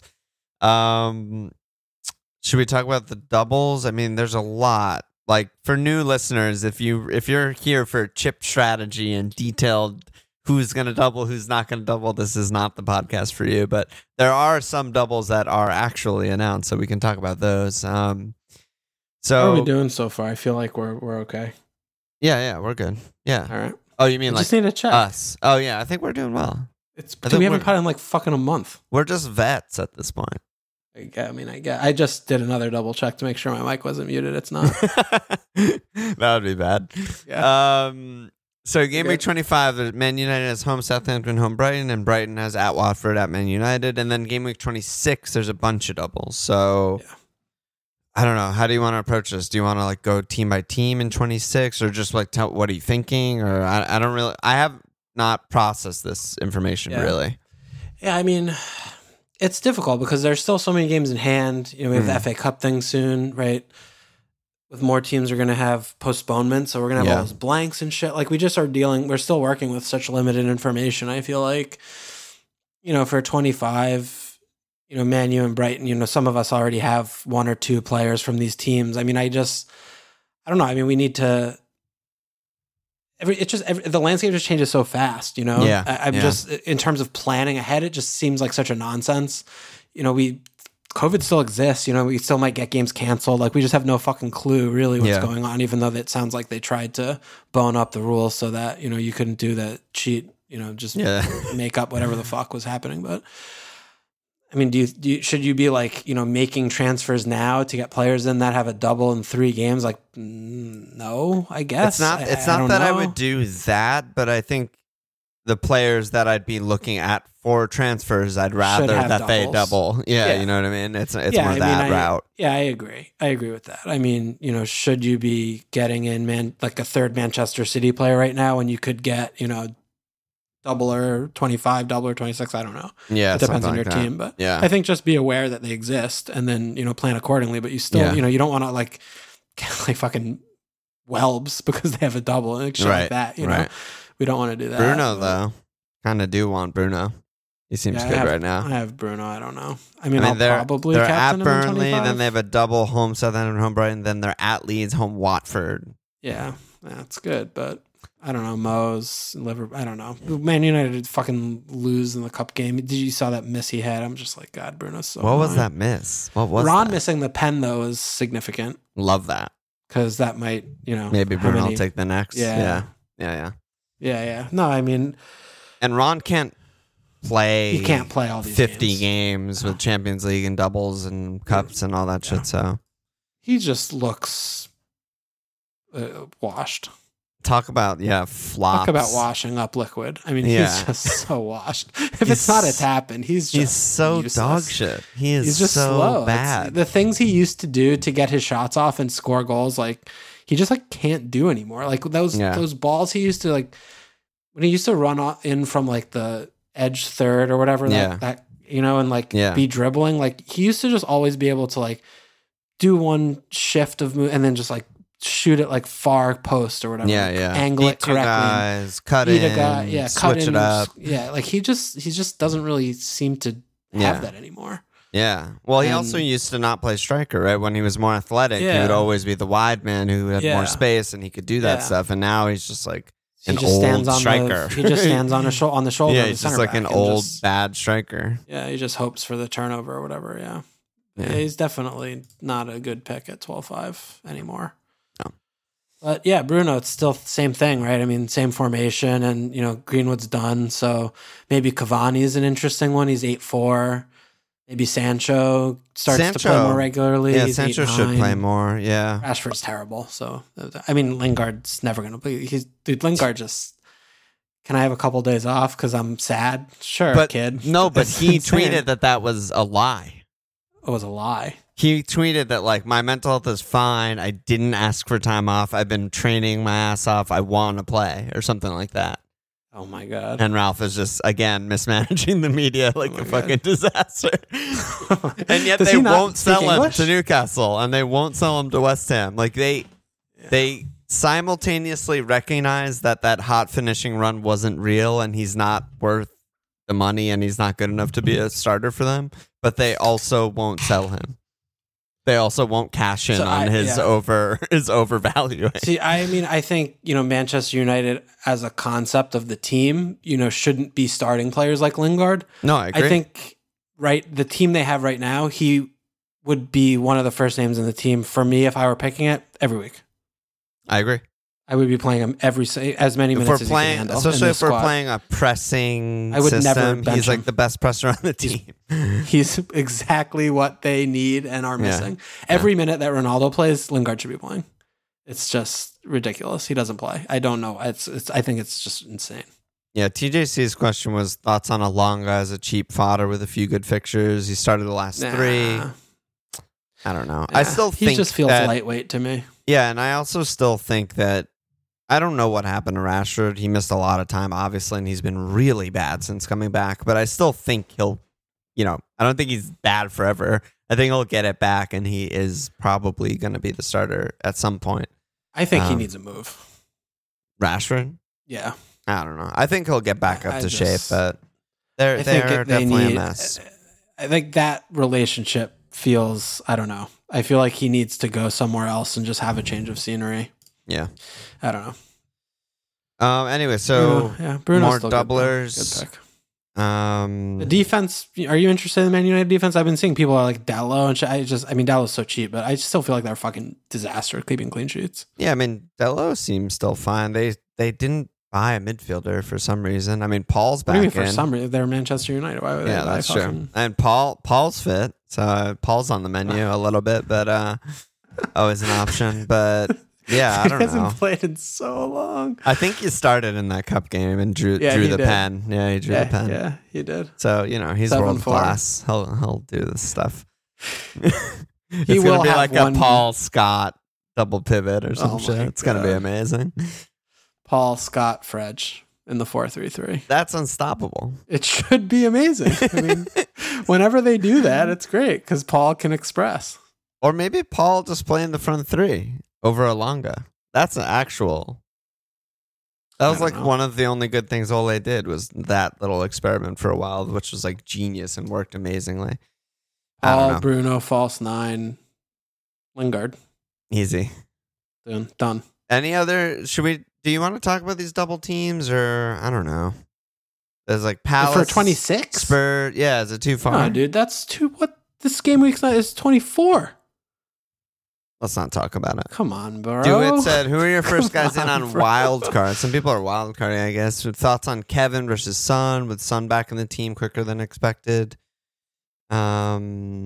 Should we talk about the doubles? I mean, there's a lot. Like, for new listeners, if you're here for chip strategy and detailed who's going to double, who's not going to double, this is not the podcast for you. But there are some doubles that are actually announced, so we can talk about those. How So are we doing so far? I feel like we're okay. yeah, we're good. Yeah. All right. Oh, you mean I like just need to check. us? Oh yeah, I think we're doing well. It's I think we haven't we're- put in like fucking a month. We're just vets at this point. I just did another double check to make sure my mic wasn't muted. It's not. That would be bad. Yeah. So game Okay. week 25, Man United has home Southampton, home Brighton, and Brighton has at Watford, at Man United. And then game week 26, there's a bunch of doubles. So Yeah. I don't know. How do you want to approach this? Do you want to like go team by team in 26, or just like tell what are you thinking? Or I don't really. I have not processed this information Yeah. really. Yeah, I mean, it's difficult because there's still so many games in hand. You know, we have the FA Cup thing soon, right? With more teams are going to have postponements, so we're going to have all those blanks and shit. Like, we're still working with such limited information. I feel like, you know, for 25, you know, Man U and Brighton, you know, some of us already have one or two players from these teams. I mean, I don't know. I mean, we need to. The landscape just changes so fast, you know? Yeah, I'm yeah. just, in terms of planning ahead, it just seems like such a nonsense. You know, COVID still exists, you know, we still might get games canceled. Like, we just have no fucking clue really what's Yeah. going on, even though it sounds like they tried to bone up the rules so that, you know, you couldn't do that cheat, you know, just make up whatever the fuck was happening. But I mean, should you be like, you know, making transfers now to get players in that have a double in 3 games? Like, no, I guess. It's I not don't that I know. would do that, but I think the players that I'd be looking at for transfers, I'd rather have that they doubles. double. Yeah, Yeah. you know what I mean? It's Yeah, more I mean, that route. Yeah, I agree. I agree with that. I mean, you know, should you be getting in like a third Manchester City player right now when you could get, you know, double or 25, double or 26? I don't know. Yeah, It depends something on your like that. team, but Yeah. I think just be aware that they exist and then, you know, plan accordingly. But you still, Yeah. you know, you don't want to like get like fucking Welbs because they have a double and shit Right, like that. You know, right. we don't want to do that. Bruno, but- though, kind of do want Bruno. He seems Yeah, good I have, right now. I have Bruno. I don't know. I mean, I'll they're probably they're captain at him in Burnley, 25. then they have a double home Southampton, home Brighton, then they're at Leeds, home Watford. Yeah, that's good, but I don't know. Mo's Liverpool. I don't know. Man United fucking lose in the cup game. Did you saw that miss he had? I'm just like, God, Bruno's so. What was annoying. that miss? What was Ron that? missing the pen though is significant Love that. because that might, you know, Maybe how Bruno many- will take the next. Yeah. Yeah. No, I mean, And Ron can't play. he can't play all these 50 games with Champions League and doubles and cups and all that shit. So He just looks washed. talk about flops. Talk about washing up liquid. I mean, Yeah. he's just so washed. If it's not a tap in, he's so useless. dog shit. He is He's just so slow. bad. The things he used to do to get his shots off and score goals, like he just like can't do anymore. Like those balls he used to like when he used to run in from like the edge third or whatever. Yeah. That and like be dribbling. Like he used to just always be able to like do one shift of move and then just like shoot it like far post or whatever. Angle it correctly. Guys, cut in. A guy, switch it up. Like he just doesn't really seem to have that anymore. Yeah. Well, he also used to not play striker, right? When he was more athletic, he would always be the wide man who had more space and he could do that stuff. And now he's just like an old striker. He just stands on the shoulder. Yeah, of the he's just like an old bad striker. Yeah, he just hopes for the turnover or whatever. Yeah, he's definitely not a good pick at 12-5 anymore. No. But yeah, Bruno, it's still the same thing, right? I mean, same formation, and Greenwood's done, so maybe Cavani is an interesting one. He's 8-4. Maybe Sancho starts to play more regularly. Yeah, He's Sancho 8-9. should play more. Yeah, Rashford's terrible. So I mean, Lingard's never going to play. Lingard just. Can I have a couple days off because I'm sad? Sure, but kid. No, but he insane. tweeted that was a lie. It was a lie. He tweeted that like my mental health is fine. I didn't ask for time off. I've been training my ass off. I want to play or something like that. Oh my God. And Ralph is just, again, mismanaging the media like a fucking disaster. And yet they won't sell him to Newcastle and they won't sell him to West Ham. Like they simultaneously recognize that hot finishing run wasn't real and he's not worth the money and he's not good enough to be a starter for them, but they also won't sell him. They also won't cash in on his overvaluing. See, I mean, I think, Manchester United as a concept of the team, shouldn't be starting players like Lingard. No, I agree. I think, the team they have right now, he would be one of the first names in the team for me if I were picking it every week. I agree. I would be playing him as many minutes as he can handle. Especially if we're playing a pressing I would system. Never bench he's like him. the best presser on the team. He's exactly what they need and are missing. Every minute that Ronaldo plays, Lingard should be playing. It's just ridiculous. He doesn't play. I don't know. I think it's just insane. Yeah, TJC's question was thoughts on Alonga as a cheap fodder with a few good fixtures. He started the last 3. I don't know. I still think he just feels lightweight to me. Yeah, and I also still think that I don't know what happened to Rashford. He missed a lot of time, obviously, and he's been really bad since coming back. But I still think he'll, I don't think he's bad forever. I think he'll get it back, and he is probably going to be the starter at some point. I think he needs a move. Rashford? Yeah. I don't know. I think he'll get back up to shape, but they're definitely a mess. I think that relationship feels, I don't know. I feel like he needs to go somewhere else and just have a change of scenery. Yeah. I don't know. Anyway, so Bruno's more doublers. Good pick. The The defense, are you interested in the Man United defense? I've been seeing people are like Dalot and shit. Dalot's so cheap, but I still feel like they're a fucking disaster keeping clean sheets. Yeah, Dalot seems still fine. They didn't buy a midfielder for some reason. Paul's back in. For some reason? They're Manchester United. Why would they buy that's fucking... true. And Paul's fit, so Paul's on the menu a little bit, but always an option. But yeah, I don't know. He hasn't played in so long. I think he started in that cup game and drew the pen. Yeah, he drew the pen. Yeah, he did. So he's 7-4. world class. He'll do this stuff. It's He will gonna be have like one... a Paul Scott double pivot or some shit. It's gonna be amazing. Paul Scott Fredge in the 4-3-3. That's unstoppable. It should be amazing. Whenever they do that, it's great because Paul can express. Or maybe Paul just playing the front 3 over Alonga. That's an actual. That was like one of the only good things Ole did was that little experiment for a while, which was like genius and worked amazingly. Paul, Bruno, false 9, Lingard. Easy. Done. Any other? Do you want to talk about these double teams or I don't know? There's like Palace for 26. Spurs. Yeah, is it too far? No, dude, that's too. What this game week's not is 24. Let's not talk about it. Come on, bro. Dewitt said, "Who are your first guys in on wild cards?" Some people are wild carding, I guess. With thoughts on Kevin versus Son, with Son back in the team quicker than expected. I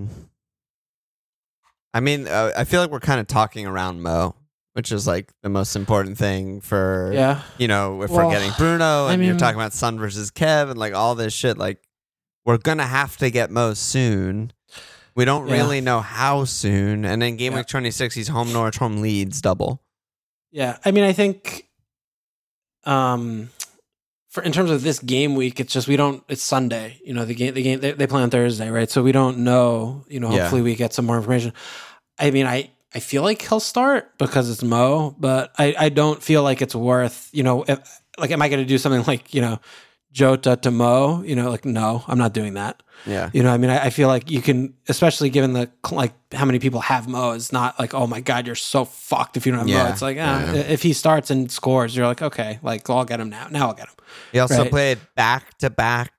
feel like we're kind of talking around Mo, which is like the most important thing for, if we're getting Bruno and you're talking about Son versus Kev and like all this shit, like we're going to have to get Mo soon. We don't really know how soon. And then game week 26, he's home Norwich, home Leeds double. Yeah. I think in terms of this game week, it's just it's Sunday. The game they play on Thursday, right? So we don't know. Hopefully we get some more information. I mean, I feel like he'll start because it's Mo, but I don't feel like it's worth. Am I going to do something like Jota to Mo? No, I'm not doing that. Yeah. I feel like you can, especially given how many people have Mo, it's not like, oh my God, you're so fucked if you don't have Mo. It's like, if he starts and scores, you're like, okay, I'll get him now. Now I'll get him. He also played back to back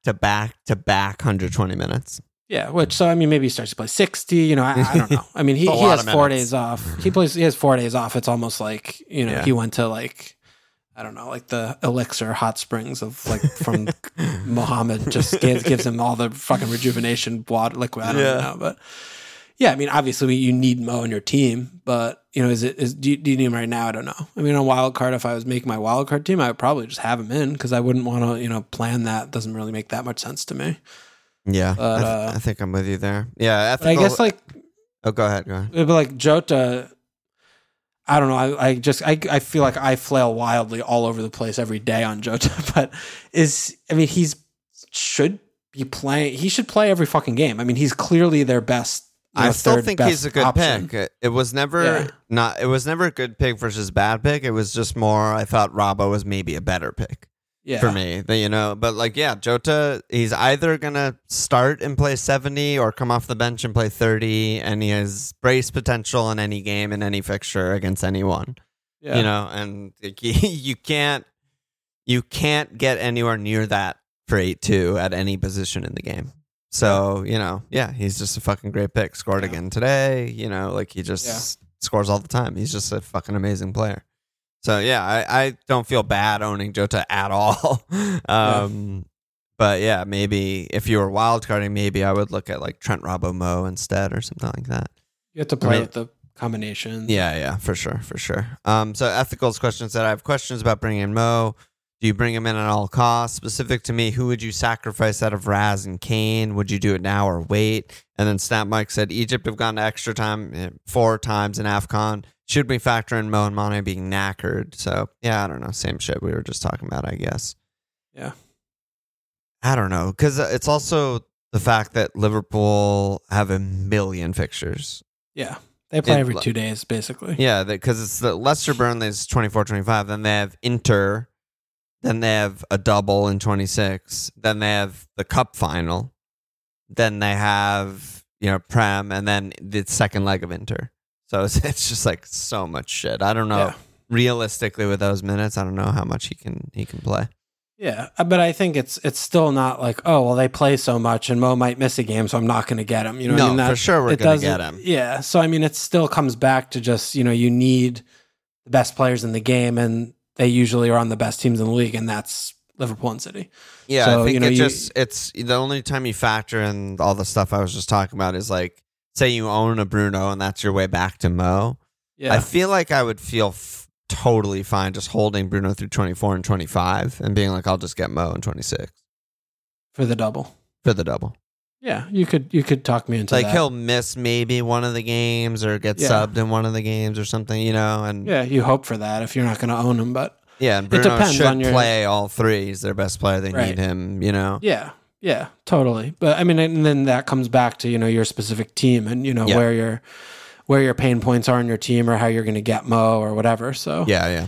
120 minutes. Yeah, maybe he starts to play 60. I don't know. I mean, he has 4 days off. He has 4 days off. It's almost like, he went to I don't know, like the elixir hot springs of from Muhammad just gives him all the fucking rejuvenation water liquid. I don't know, but yeah, I mean, obviously you need Mo on your team, but do you need him right now? I don't know. I mean, on wild card, if I was making my wild card team, I would probably just have him in because I wouldn't want to plan that. It doesn't really make that much sense to me. Yeah, but, I think I'm with you there. Yeah, I guess go ahead. It'd be like Jota. I don't know. I feel like I flail wildly all over the place every day on Jota, but he should be playing. He should play every fucking game. I mean, he's clearly their best. I still think he's a good option. pick. It was never a good pick versus bad pick. It was just more. I thought Robbo was maybe a better pick. Yeah. For me, but Jota, he's either gonna start and play 70 or come off the bench and play 30, and he has brace potential in any game in any fixture against anyone. Yeah. And you can't get anywhere near that for 8-2 at any position in the game. So he's just a fucking great pick. Scored again today. He just scores all the time. He's just a fucking amazing player. So, I don't feel bad owning Jota at all. But, maybe if you were wildcarding, maybe I would look at Trent Robbo Mo instead or something like that. You have to play with the combinations. Yeah, for sure. So, Ethical's question said, I have questions about bringing in Mo. Do you bring him in at all costs? Specific to me, who would you sacrifice out of Raz and Kane? Would you do it now or wait? And then Snap Mike said, Egypt have gone to extra time 4 times in AFCON. Should we factor in Mo and Mane being knackered? So, I don't know. Same shit we were just talking about, I guess. Yeah. I don't know. Because it's also the fact that Liverpool have a million fixtures. Yeah. They play every 2 days, basically. Yeah, because it's the Leicester Burnley's 24-25. Then they have Inter. Then they have a double in 26. Then they have the cup final. Then they have, Prem, and then the second leg of Inter. So it's just so much shit. I don't know. Yeah. Realistically, with those minutes, I don't know how much he can play. Yeah, but I think it's still not like, oh, well, they play so much and Mo might miss a game, so I'm not going to get him. For sure we're going to get him. Yeah, so it still comes back to just, you need the best players in the game, and they usually are on the best teams in the league, and that's Liverpool and City. Yeah, so, I think it's the only time you factor in all the stuff I was just talking about is say you own a Bruno and that's your way back to Mo. Yeah. I feel like I would feel totally fine just holding Bruno through 24 and 25 and being I'll just get Mo in 26 for the double. Yeah, you could talk me into that. He'll miss maybe one of the games or get subbed in one of the games or something, and you hope for that if you're not going to own him, but and Bruno should play all 3. He's their best player. They need him, Yeah, totally. But and then that comes back to your specific team and where your pain points are in your team or how you're going to get Mo or whatever. So yeah.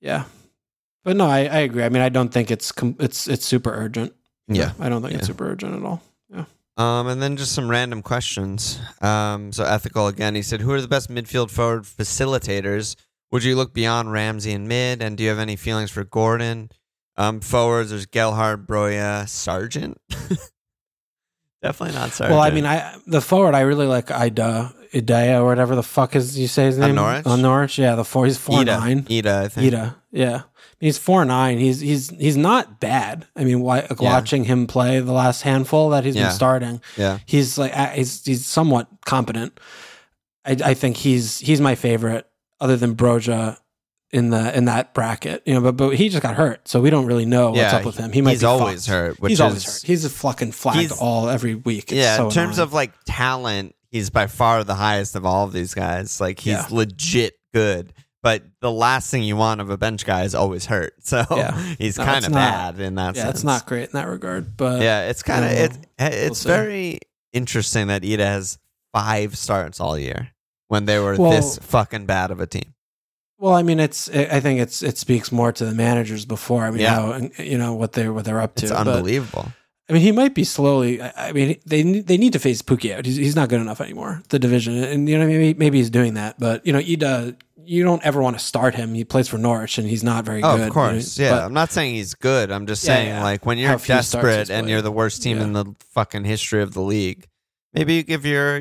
But no, I agree. I don't think it's super urgent. Yeah, I don't think it's super urgent at all. Yeah. And then just some random questions. So Ethical again. He said, "Who are the best midfield forward facilitators? Would you look beyond Ramsey and mid? And do you have any feelings for Gordon?" Forwards, there's Gelhardt, Broya, Sargent. Definitely not Sargent. Well, the forward, I really like Idea or whatever the fuck is you say his name? On Norwich? Yeah, he's 4'9". Ida, I think. Ida, yeah. He's 4'9". He's not bad. Watching him play the last handful that he's been starting, he's he's somewhat competent. I think he's my favorite other than Broja in that bracket, but he just got hurt, so we don't really know what's up with him. He's always hurt. He's always hurt. He's a fucking flagged every week. It's in terms of talent, he's by far the highest of all of these guys. He's legit good, but the last thing you want of a bench guy is always hurt. So he's No, kind it's of not. bad in that sense. Yeah, it's not great in that regard. But Yeah, it's kind of it's see. very interesting that Ida has 5 starts all year when they were Well- this fucking bad of a team. Well, I mean, I think it speaks more to the managers before. I mean, Yeah. how what they're up to. It's But, unbelievable. I mean, he might be slowly. I mean, they need to phase Pookie out. He's not good enough anymore. The division, and maybe he's doing that. But Ida, you don't ever want to start him. He plays for Norwich, and he's not very good. Of course, you know, yeah. but- I'm not saying he's good. I'm just saying, like, when you're How few starts desperate he's and played. you're the worst team in the fucking history of the league, maybe you give your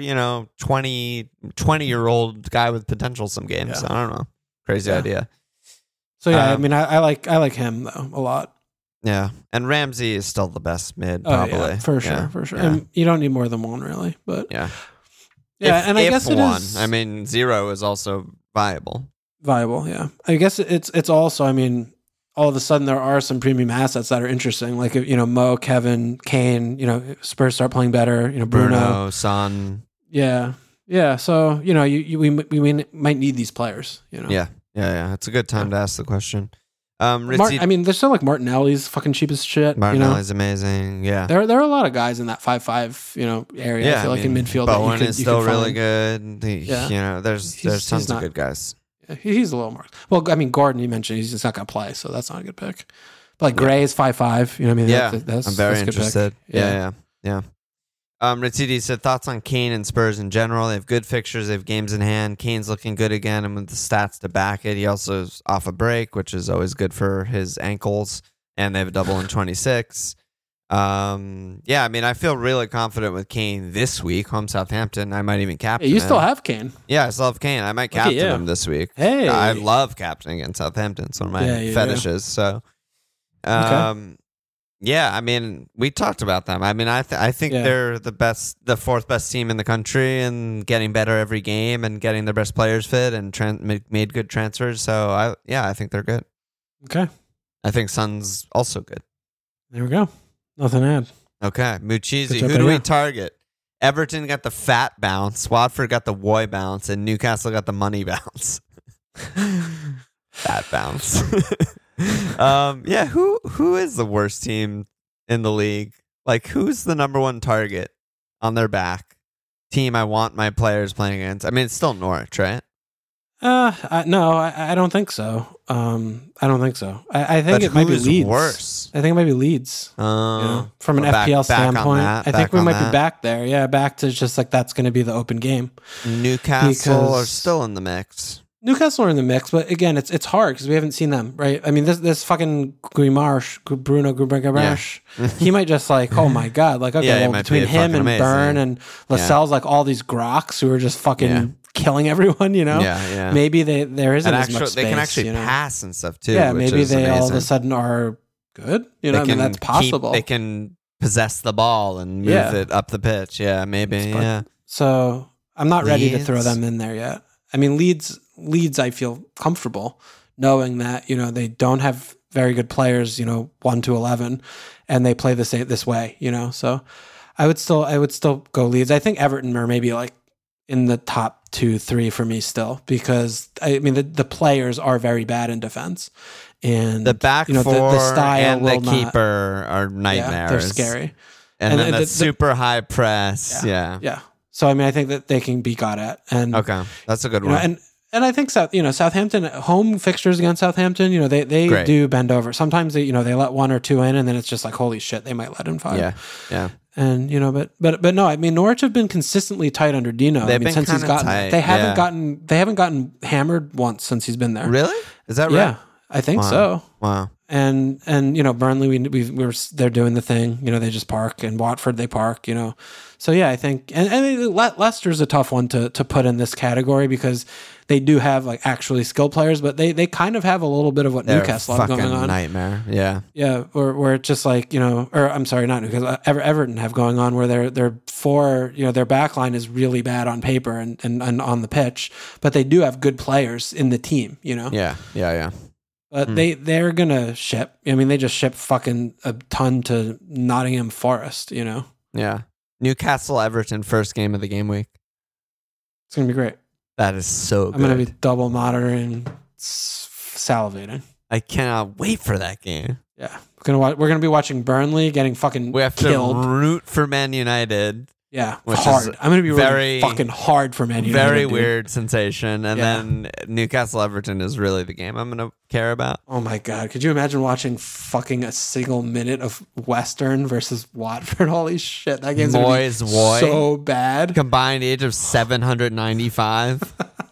20-year-old guy with potential some games. Yeah. I don't know. Crazy idea. So I mean, I like him though a lot. Yeah, and Ramsey is still the best mid, Oh, probably yeah, for Yeah, sure. Yeah. And you don't need more than one, really. But yeah. and I guess it one. is I mean, 0 is also viable. viable. Yeah, I guess it's also. I mean, all of a sudden there are some premium assets that are interesting, like Mo, Kevin, Kane. Spurs start playing better. Bruno. Son. Yeah. So we might need these players. Yeah. It's a good time to ask the question. I mean, there's still like Martinelli's fucking cheap as shit. Martinelli's amazing. Yeah. There are a lot of guys in that 5-5 area. Yeah, I feel like in midfield. Bowen that is still you could really find. good. There's He's tons of not- good guys. Yeah, he's a little more. Well, I mean, Gordon, you mentioned he's just not going to play, so that's not a good pick. But like Gray is 5-5. You know what I mean? Yeah, that's I'm very that's a good pick. interested. Yeah. Ritzidi said thoughts on Kane and Spurs in general. They have good fixtures. They have games in hand. Kane's looking good again, and with the stats to back it, he also is off a break, which is always good for his ankles. And they have a double in 26. I mean, I feel really confident with Kane this week. Home Southampton. I might even captain You him. still have Kane. Yeah, I still have Kane. I might captain you. him this week. Hey. I love captaining against Southampton. It's one of my Yeah, you fetishes. So, yeah, I mean, we talked about them. I mean, I think they're the fourth best team in the country, and getting better every game, and getting their best players fit, and made good transfers. So, I think they're good. Okay. I think Son's also good. There we go. Nothing to add. Okay, Muchizzi. Good job, Who do we Eddie. target? Everton got the fat bounce. Watford got the Woy bounce, and Newcastle got the money bounce. Fat bounce. Who is the worst team in the league? Like, who's the number one target on their back? Team I want my players playing against. I mean, it's still Norwich, right? No, I don't think so. I don't think so. I think But it might be who's Leeds. worse? I think it might be Leeds. From an we're back FPL on standpoint, that, I back think we on might that. be back there. Yeah, back to just like that's going to be the open game. Newcastle are Because- still in the mix. Newcastle are in the mix, but again, it's hard because we haven't seen them, right? I mean, this fucking Bruno Guimaraes, he might just like, oh my god, like okay, Yeah, he well, might between be him fucking and amazing. Byrne and Lascelles, like all these Groks who are just fucking killing everyone, Yeah. Maybe there isn't And as much actually, space. they can actually you know? pass and stuff too. Yeah, which maybe is they all of amazing. a sudden are good. They I mean, can that's possible. They can possess the ball and move Yeah. it up the pitch. Yeah, maybe. Yeah. So I'm not ready to throw Leeds. them in there yet. I mean, Leeds, I feel comfortable knowing that they don't have very good players, 1 to 11, and they play this way. So I would still go Leeds. I think Everton are maybe like in the top 2-3 for me still, because I mean the players are very bad in defense, and The back the four style and the will not- keeper are Yeah, nightmares. they're scary. And then And the, the- super high press. Yeah. Yeah. So I mean, I think that they can be got at, and Okay, that's a good you know, one. and I think Southampton home fixtures against Southampton, they Great. do bend over. Sometimes they let 1 or 2 in, and then it's just like holy shit, they might let in 5. Yeah. And but no, I mean Norwich have been consistently tight under Dino. They've I mean, been since he's kinda gotten tight, they haven't yeah. gotten hammered once since he's been there. Really? Is that right? Yeah, I think Wow. so. Wow. And Burnley, they're doing the thing. They just park, and Watford they park. So yeah, I think and Leicester's a tough one to put in this category because they do have like actually skilled players, but they kind of have a little bit of what They're Newcastle have fucking going on. nightmare. Yeah. Yeah, where it's just like or I'm sorry, not Newcastle, Everton have going on where their their back line is really bad on paper and on the pitch, but they do have good players in the team. Yeah. But they're gonna ship. I mean, they just ship fucking a ton to Nottingham Forest. Yeah. Newcastle Everton first game of the game week. It's gonna be great. That is so good. I'm gonna be double monitoring salivating. I cannot wait for that game. Yeah, we're gonna be watching Burnley getting fucking We have killed. to root for Man United. Yeah, which hard. is I'm gonna be very- rooting fucking hard for Man United. Very dude. weird sensation. And Yeah. then Newcastle Everton is really the game I'm going to care about. Oh my god, could you imagine watching fucking a single minute of Western versus Watford? Holy shit, that game's gonna be Moyes, Woy. so bad. Combined age of 795.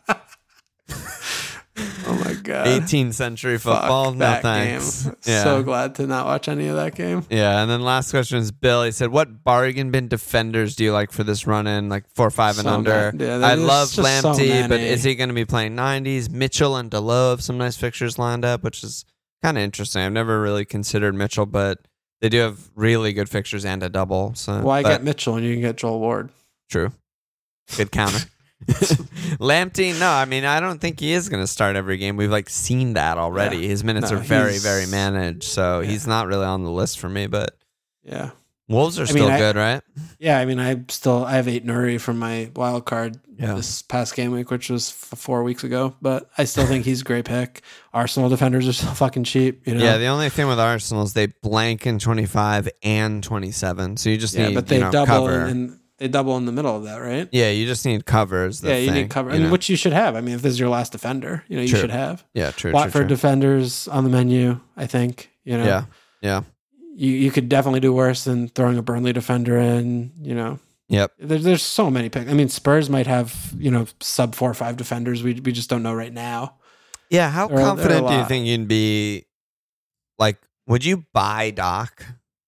Oh my god, 18th century football. Fuck No that thanks. game. Yeah. So glad to not watch any of that game. Yeah, and then last question is Bill. He said, "What bargain bin defenders do you like for this run in, like 4-5 and So under?" many. Yeah, I there's love just so Lamptey, but many. is he going to be playing 90s? Mitchell and Dalot have some nice fixtures lined up, which is kind of interesting. I've never really considered Mitchell, but they do have really good fixtures and a double. So Why but- get Mitchell when you can get Joel Ward? True. Good counter. Lamptey, no, I mean, I don't think he is going to start every game. We've like seen that already. Yeah. His minutes No, are very, he's- very managed, so Yeah. he's not really on the list for me. But Yeah, Wolves are I still mean, good, right? yeah. I mean, I have 8 Nuri from my wild card Yeah. this past game week, which was 4 weeks ago. But I still think he's a great pick. Arsenal defenders are so fucking cheap. You know. Yeah, the only thing with Arsenal is they blank in 25 and 27, so you just need but they double cover. and they double in the middle of that, right? Yeah, you just need covers. Yeah, you need cover, and which you should have. I mean, if this is your last defender, you True. should have. Yeah, true. Watford true. defenders on the menu, I think. You know. Yeah, yeah, You could definitely do worse than throwing a Burnley defender in. You know. yep. There's so many picks. I mean, Spurs might have sub 4 or 5 defenders. We just don't know right now. Yeah, how There are a confident do you lot. think you'd be? Like, would you buy Doc?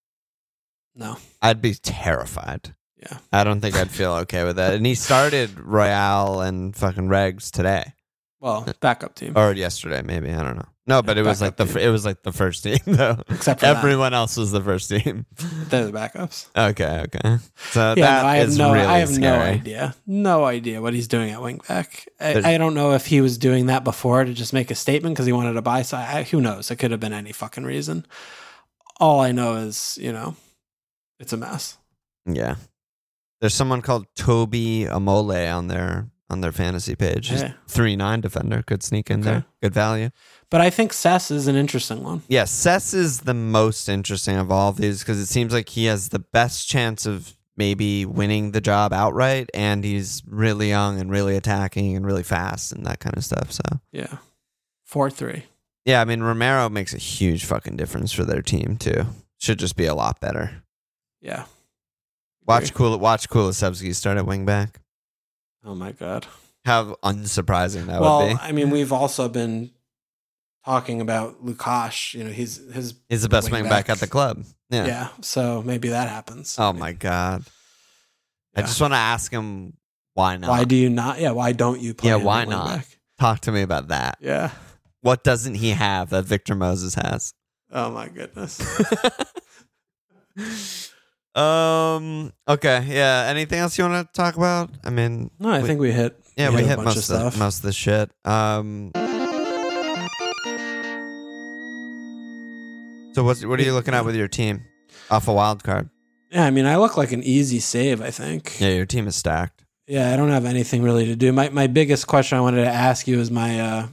No. I'd be terrified. Yeah. I don't think I'd feel okay with that. And he started Royale and fucking Regs today Well, backup team. or yesterday, maybe. I don't know. No, but it was like backup team. it was like the first team though. Except for Everyone else was the first team. they're the backups. Okay. So Yeah, that no, I have is no. really I have no scary. idea. No idea what he's doing at wingback. There's- I don't know if he was doing that before to just make a statement because he wanted to buy. So who knows? It could have been any fucking reason. All I know is, it's a mess. Yeah. There's someone called Toby Amole on their fantasy page. He's Hey. 3-9 defender. Could sneak in Okay. there. Good value. But I think Cess is an interesting one. Yeah, Cess is the most interesting of all of these because it seems like he has the best chance of maybe winning the job outright, and he's really young and really attacking and really fast and that kind of stuff. So Yeah. 4-3. yeah, I mean Romero makes a huge fucking difference for their team too. Should just be a lot better. Yeah. Watch Kulusevski start at wingback. Oh my God. How unsurprising that Well, would be. I mean, we've also been talking about Lukash. He's He's the best wingback at the club. Yeah. Yeah. So maybe that happens. Oh my God. I Yeah. just want to ask him why not. Why do you not? Yeah. Why don't you play? Yeah, him why at not? wingback? Talk to me about that. Yeah. What doesn't he have that Victor Moses has? Oh my goodness. Okay. Yeah. Anything else you want to talk about? I mean, No, I think we hit. yeah, we a hit bunch most of stuff. most of the shit. So what are you looking at with your team off a wild card? Yeah, I mean, I look like an easy save. I think. Yeah, your team is stacked. Yeah, I don't have anything really to do. My biggest question I wanted to ask you is my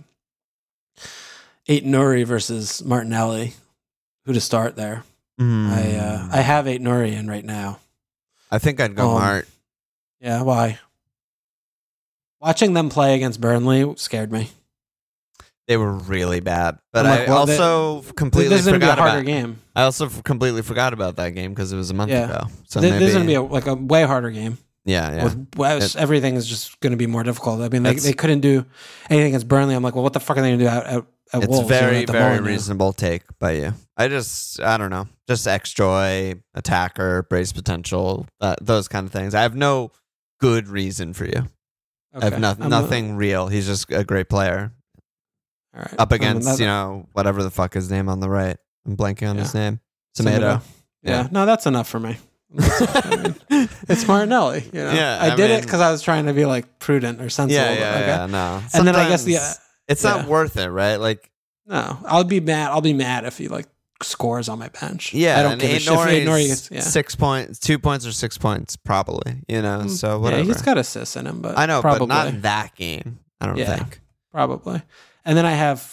8 Nuri versus Martinelli. Who to start there? I have 8 Nuri in right now. I think I'd go Mart. Yeah, why? Watching them play against Burnley scared me. They were really bad, but I'm like, I well, also completely This is going to be a forgot harder about. game. I also completely forgot about that game because it was a month Yeah. ago. So This maybe, is going to be a way harder game. yeah. Everything is just going to be more difficult. I mean, That's- they couldn't do anything against Burnley. I'm like, well, what the fuck are they going to do at It's Wolves? very, at the very Molineux? reasonable take by you. I don't know. Just X-Joy, attacker, brace potential, those kind of things. I have no good reason for you. I have Okay. nothing real. He's just a great player. All right. Up against, that- whatever the fuck his name on the right. I'm blanking on his name. Semedo. Semedo. Yeah. No, that's enough for me. I mean, it's Martinelli. Yeah, I did it mean- because I was trying to be like prudent or sensible. but okay. no. And then I guess Sometimes it's not yeah. worth it, right? Like, No, I'll be mad. I'll be mad if he like scores on my bench. yeah, I don't and give a shit. If Aït Nori Nouri's gets- yeah. 6 points, 2 points or 6 points, probably. So whatever. Yeah, he's got assists in him, but I know, probably. but not in that game. I don't Yeah. think. Probably. And then I have,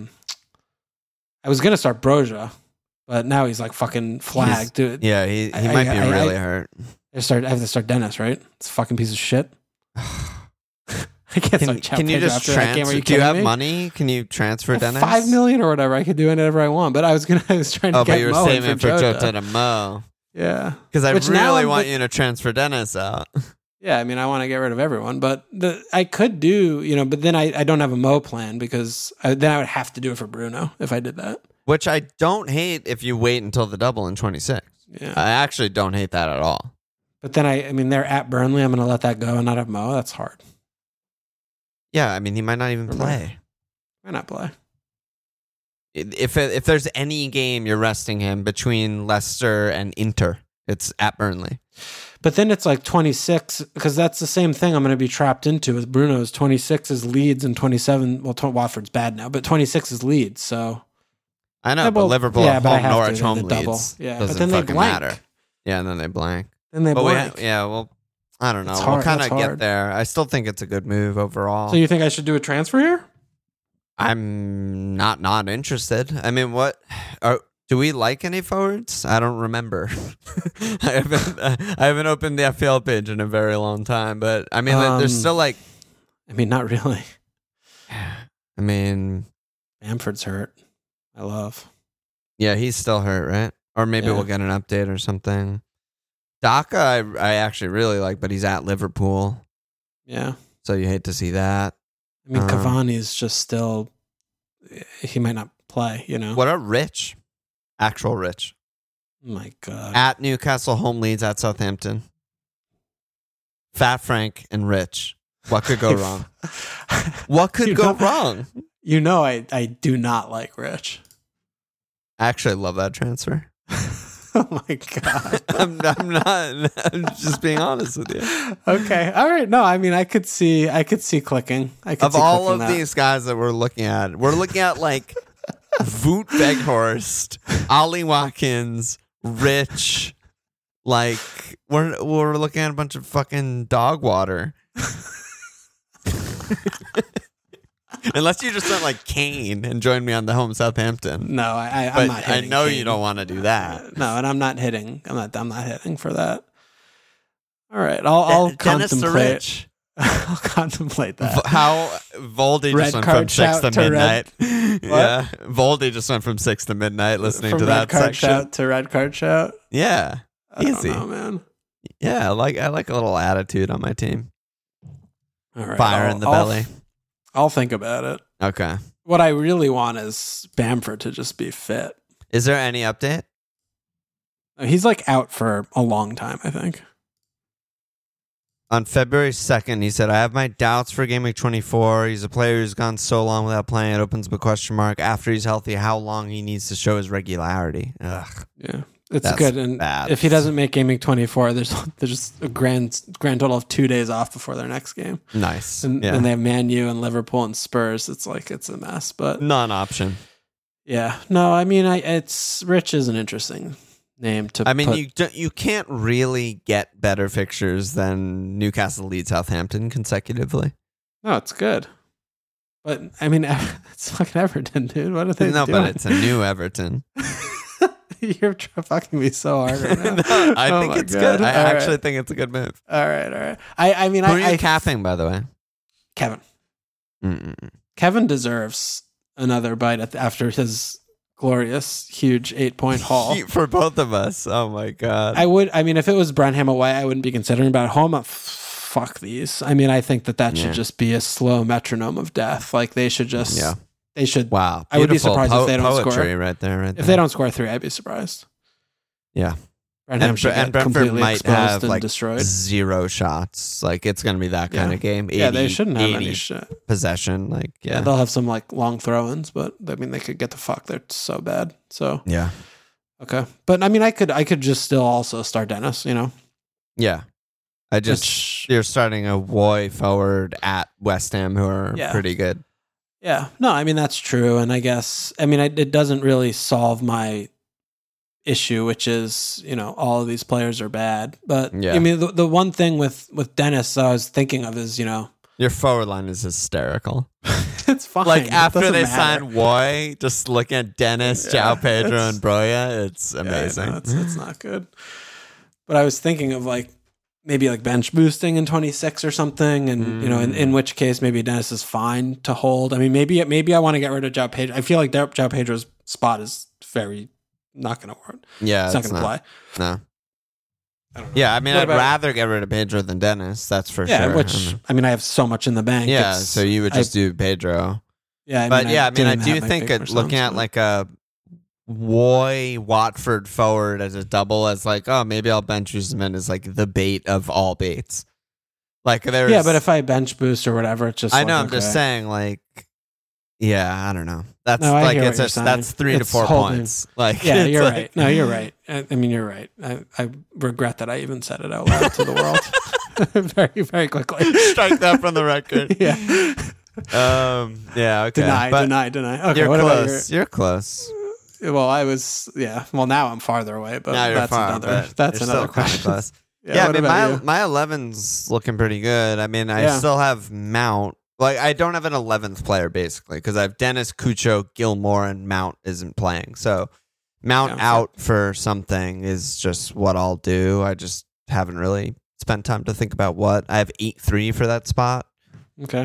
I was going to start Broja, but now he's like fucking flagged, dude. Yeah, he might be really hurt. I have to start Dennis, right? It's a fucking piece of shit. I can't start Can you just transfer? Do you have money? Can you transfer Dennis? $5 million or whatever. I could do whatever I want, but I was trying to but get you were Mo saving for Jota. Jota to Mo. Yeah. Because I really want you to transfer Dennis out. Yeah, I mean, I want to get rid of everyone, but I could do, but then I don't have a Mo plan because then I would have to do it for Bruno if I did that. Which I don't hate if you wait until the double in 26. Yeah. I actually don't hate that at all. But then I mean, they're at Burnley. I'm going to let that go and not have Mo. That's hard. Yeah, I mean, he might not even play. Might not play. If there's any game you're resting him between Leicester and Inter, it's at Burnley. But then it's like 26, because that's the same thing I'm going to be trapped into with Bruno's. 26 is Leeds and 27, well, Watford's bad now, but 26 is Leeds, so. I know, but Liverpool at home, Norwich home double. Leeds. Yeah, doesn't but then they fucking blank. matter. Yeah, and then they blank. Then they blank. I don't know. It's hard. We'll kind of That's get hard. there. I still think it's a good move overall. So you think I should do a transfer here? I'm not interested. I mean, do we like any forwards? I don't remember. I haven't opened the FPL page in a very long time, but I mean, there's still like. I mean, not really. I mean, Bamford's hurt. I love. Yeah, he's still hurt, right? Or maybe we'll get an update or something. Daka, I actually really like, but he's at Liverpool. Yeah. So you hate to see that. I mean, Cavani's just still. He might not play, What about Rich? Actual Rich. Oh my God. At Newcastle, home Leeds, at Southampton. Fat Frank and Rich. What could go wrong? What could go wrong? I do not like Rich. I actually love that transfer. Oh my God. I'm just being honest with you. Okay. All right. No, I mean, I could see clicking. Of all of these guys that we're looking at like Wout Weghorst, Ollie Watkins, Rich. Like we're looking at a bunch of fucking dog water. Unless you just went like Kane and joined me on the home Southampton. No, I'm not hitting. I know Kane. you don't want to do that. No, and I'm not hitting. I'm not hitting for that. All right, I'll contemplate. I'll contemplate that. How Voldy just went from 6 to midnight. Yeah, Voldy just went from 6 to midnight listening to that section. Shout to red card shout. Yeah, easy, I don't know, man. Yeah, I like a little attitude on my team. All right, Fire in the belly. I'll think about it. Okay. What I really want is Bamford to just be fit. Is there any update? He's like out for a long time, I think. On February 2nd, he said, I have my doubts for Game Week 24. He's a player who's gone so long without playing. It opens up a question mark. After he's healthy, how long he needs to show his regularity. Ugh. Yeah. It's That's good. And bad. if he doesn't make Game Week 24, there's just a grand total of 2 days off before their next game. Nice. And they have Man U and Liverpool and Spurs. It's a mess. But non-option. Yeah. No, I mean, Rich is an interesting name to you can't really get better fixtures than Newcastle, Leeds, Southampton consecutively. No, it's good. But, I mean, it's fucking Everton, dude. What are they doing? No, but it's a new Everton. You're fucking me so hard right now. No, I think it's good. I actually think it's a good move. All right. I mean, who are you capping, by the way? Kevin. Mm-mm. Kevin deserves another bite after his glorious, huge 8-point haul. For both of us. Oh, my God. I mean, if it was Brentford away, I wouldn't be considering, but at home, fuck these. I mean, I think that should just be a slow metronome of death. Like, they should just... Yeah. They should. Wow. I would be surprised if they don't poetry score. Right there. If they don't score 3, I'd be surprised. Yeah. And Brentford might have like destroyed. 0 shots. Like it's going to be that kind of game. 80, they shouldn't have any shit. Possession. Like they'll have some like long throw-ins, but I mean they could get the fuck. They're so bad. So yeah. Okay, but I mean I could just still also start Dennis. Yeah. You're starting a Woy forward at West Ham who are pretty good. Yeah, no, I mean, that's true. And I guess, it doesn't really solve my issue, which is, all of these players are bad. But I mean, the one thing with Dennis I was thinking of is, your forward line is hysterical. It's That's fine. Like It after doesn't they matter. sign Woy, just looking at Dennis, João Pedro, and Broya, it's amazing. Yeah, no, it's not good. But I was thinking of like maybe like bench boosting in 26 or something, and in which case maybe Dennis is fine to hold. I mean, maybe I want to get rid of João Pedro. I feel like João Pedro's spot is very not going to work. Yeah, it's not going to play. No. I don't know. Yeah, I mean, What I'd about- rather get rid of Pedro than Dennis. That's for Yeah, sure. which I mean, I have so much in the bank. Yeah, It's- so you would just do Pedro. Yeah, But I didn't do have my think pick for looking Suns, at but- like a Woy Watford forward as a double as like, oh, maybe I'll bench Usman as like the bait of all baits. Like there's yeah, but if I bench boost or whatever, it's just I know, like, I'm just okay. saying like, yeah, I don't know. That's No, I like hear it's what you're just saying. that's 3 to It's 4 holding. points. Like Yeah, it's you're like- right. No, you're right. I mean, you're right. I regret that I even said it out loud to the world very, very quickly. Strike that from the record. Yeah. Yeah. Okay. Deny. But Okay, You're what close. You're close. about well, I was, yeah. Well, now I'm farther away, but Now you're that's far, another, but that's you're another still kinda question. close. Yeah, Yeah, I what mean, about you? my 11's looking pretty good. I mean, I Yeah. still have Mount. Like, I don't have an 11th player, basically, because I have Dennis, Cucho, Gilmore, and Mount isn't playing. So, Mount Yeah. out for something is just what I'll do. I just haven't really spent time to think about what. I have 8-3 for that spot. Okay.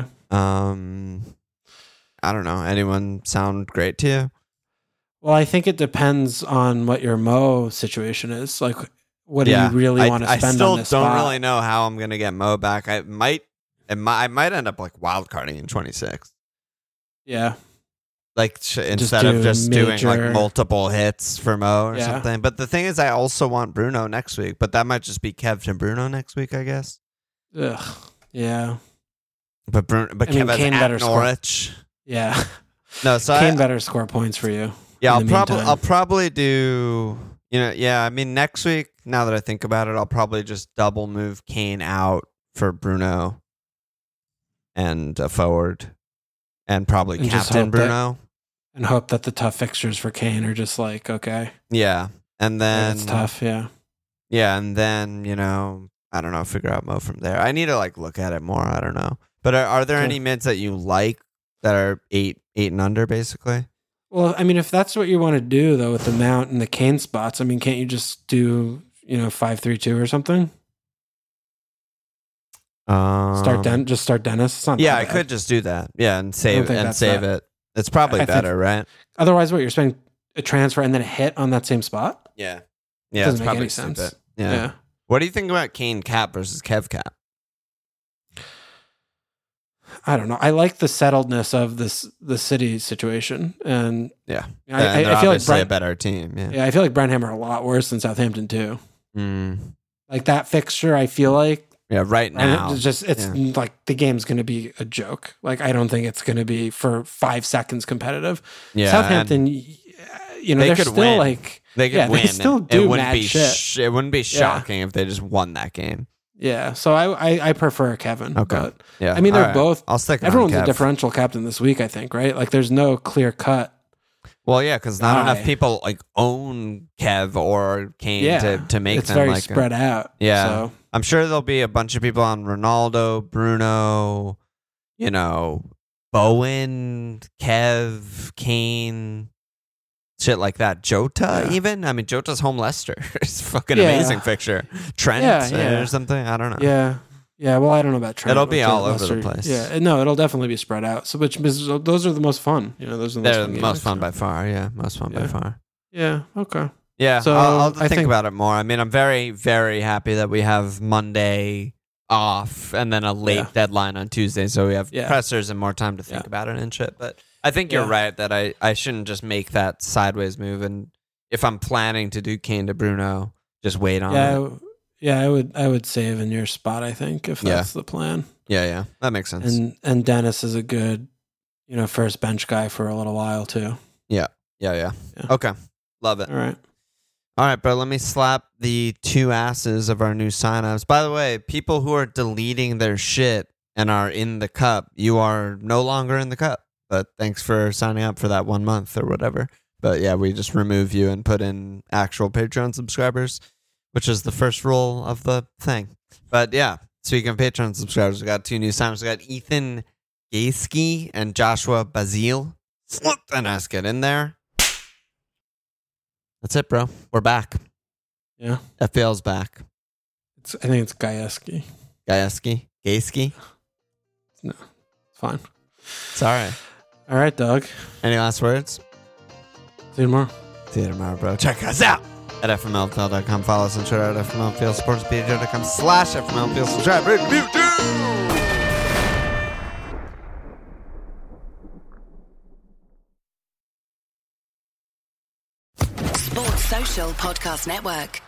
I don't know. Anyone sound great to you? Well, I think it depends on what your Mo situation is. Like, what do you really want to spend I still on this don't spot? really know how I'm going to get Mo back. I might end up like wildcarding in 26. Yeah. Like instead of do just doing major- like multiple hits for Mo or Yeah. something. But the thing is, I also want Bruno next week. But that might just be Kev to Bruno next week, I guess. Ugh. Yeah. But I mean, Kev Kane is better at score. Norwich. Yeah. No, so Kane better score points for you. yeah, in the meantime. I'll probably do. I mean, next week. Now that I think about it, I'll probably just double move Kane out for Bruno and a forward, and probably And just captain hope that- Bruno. And hope that the tough fixtures for Kane are just like, okay, Yeah, and then it's tough. Yeah. Yeah, and then I don't know, figure out Mo from there. I need to like look at it more. I don't know, but are there Okay. any mids that you like that are 8 and under, basically? Well, I mean, if that's what you want to do though with the Mount and the Kane spots, I mean, can't you just do 5-3-2 or something? Just start Dennis. It's not Yeah, that I bad. could just do that. Yeah, and save think that's that- it. It's probably I think- better, right? Otherwise, what you're spending a transfer and then a hit on that same spot? Yeah. Yeah, Doesn't it's make probably any sense. stupid. Yeah. What do you think about Kane cap versus Kev cap? I don't know. I like the settledness of the City situation, and Yeah. I And they're feel like obviously a Brent, better team. Yeah. yeah, I feel like Brentford are a lot worse than Southampton too. Mm. Like that fixture, I feel like Yeah, right now. it's like the game's going to be a joke. Like I don't think it's going to be for 5 seconds competitive. Yeah, Southampton, they they're could still win. like They could yeah, win. They still It do wouldn't mad be shit. it wouldn't be shocking if they just won that game. Yeah, so I prefer Kevin. Okay. But, Yeah. I mean they're All right. both. I'll stick on Everyone's a Kev. differential captain this week, I think, right? Like there's no clear cut. Well, yeah, because not guy. enough people like own Kev or Kane Yeah, to make it's them very like spread out. Yeah, so. I'm sure there'll be a bunch of people on Ronaldo, Bruno, Bowen, Kev, Kane, shit like that. Jota, Yeah. even. I mean, Jota's home Leicester. It's a fucking Yeah. amazing fixture. Trent Yeah. or something. I don't know. Yeah. Yeah, well, I don't know about Trent. It'll be but all over the Leicester- place. Yeah, no, it'll definitely be spread out. So, those are the most fun. Those are the They're most the fun. most fun games. by far. Yeah, most fun by Yeah. far. Yeah. Okay. Yeah, So, I'll I think think- about it more. I mean, I'm very, very happy that we have Monday off and then a late Yeah. deadline on Tuesday, so we have Yeah. pressers and more time to think Yeah. about it and shit. But I think you're Yeah. right that I shouldn't just make that sideways move. And if I'm planning to do Kane to Bruno, just wait on it. Yeah, I would save in your spot, I think, if that's the plan. Yeah, that makes sense. And Dennis is a good, first bench guy for a little while too. Yeah. Okay, love it. All right. All right, bro, let me slap the 2 asses of our new signups. By the way, people who are deleting their shit and are in the cup, you are no longer in the cup. But thanks for signing up for that 1 month or whatever. But yeah, we just remove you and put in actual Patreon subscribers, which is the first rule of the thing. But yeah, speaking of Patreon subscribers, we got 2 new signups. We got Ethan Gaiske and Joshua Bazile. Slipped an Esket in there. That's it, bro. We're back. Yeah. FPL's back. I think it's Gaiske. Gaiske? No, it's fine. It's all right. All right, Doug. Any last words? See you tomorrow. See you tomorrow, bro. Check us out at FMLFL.com. Follow us on Twitter at FMLFL. Support us at patreon.com/FMLFL. Subscribe, rate, review, Sports Social Podcast Network.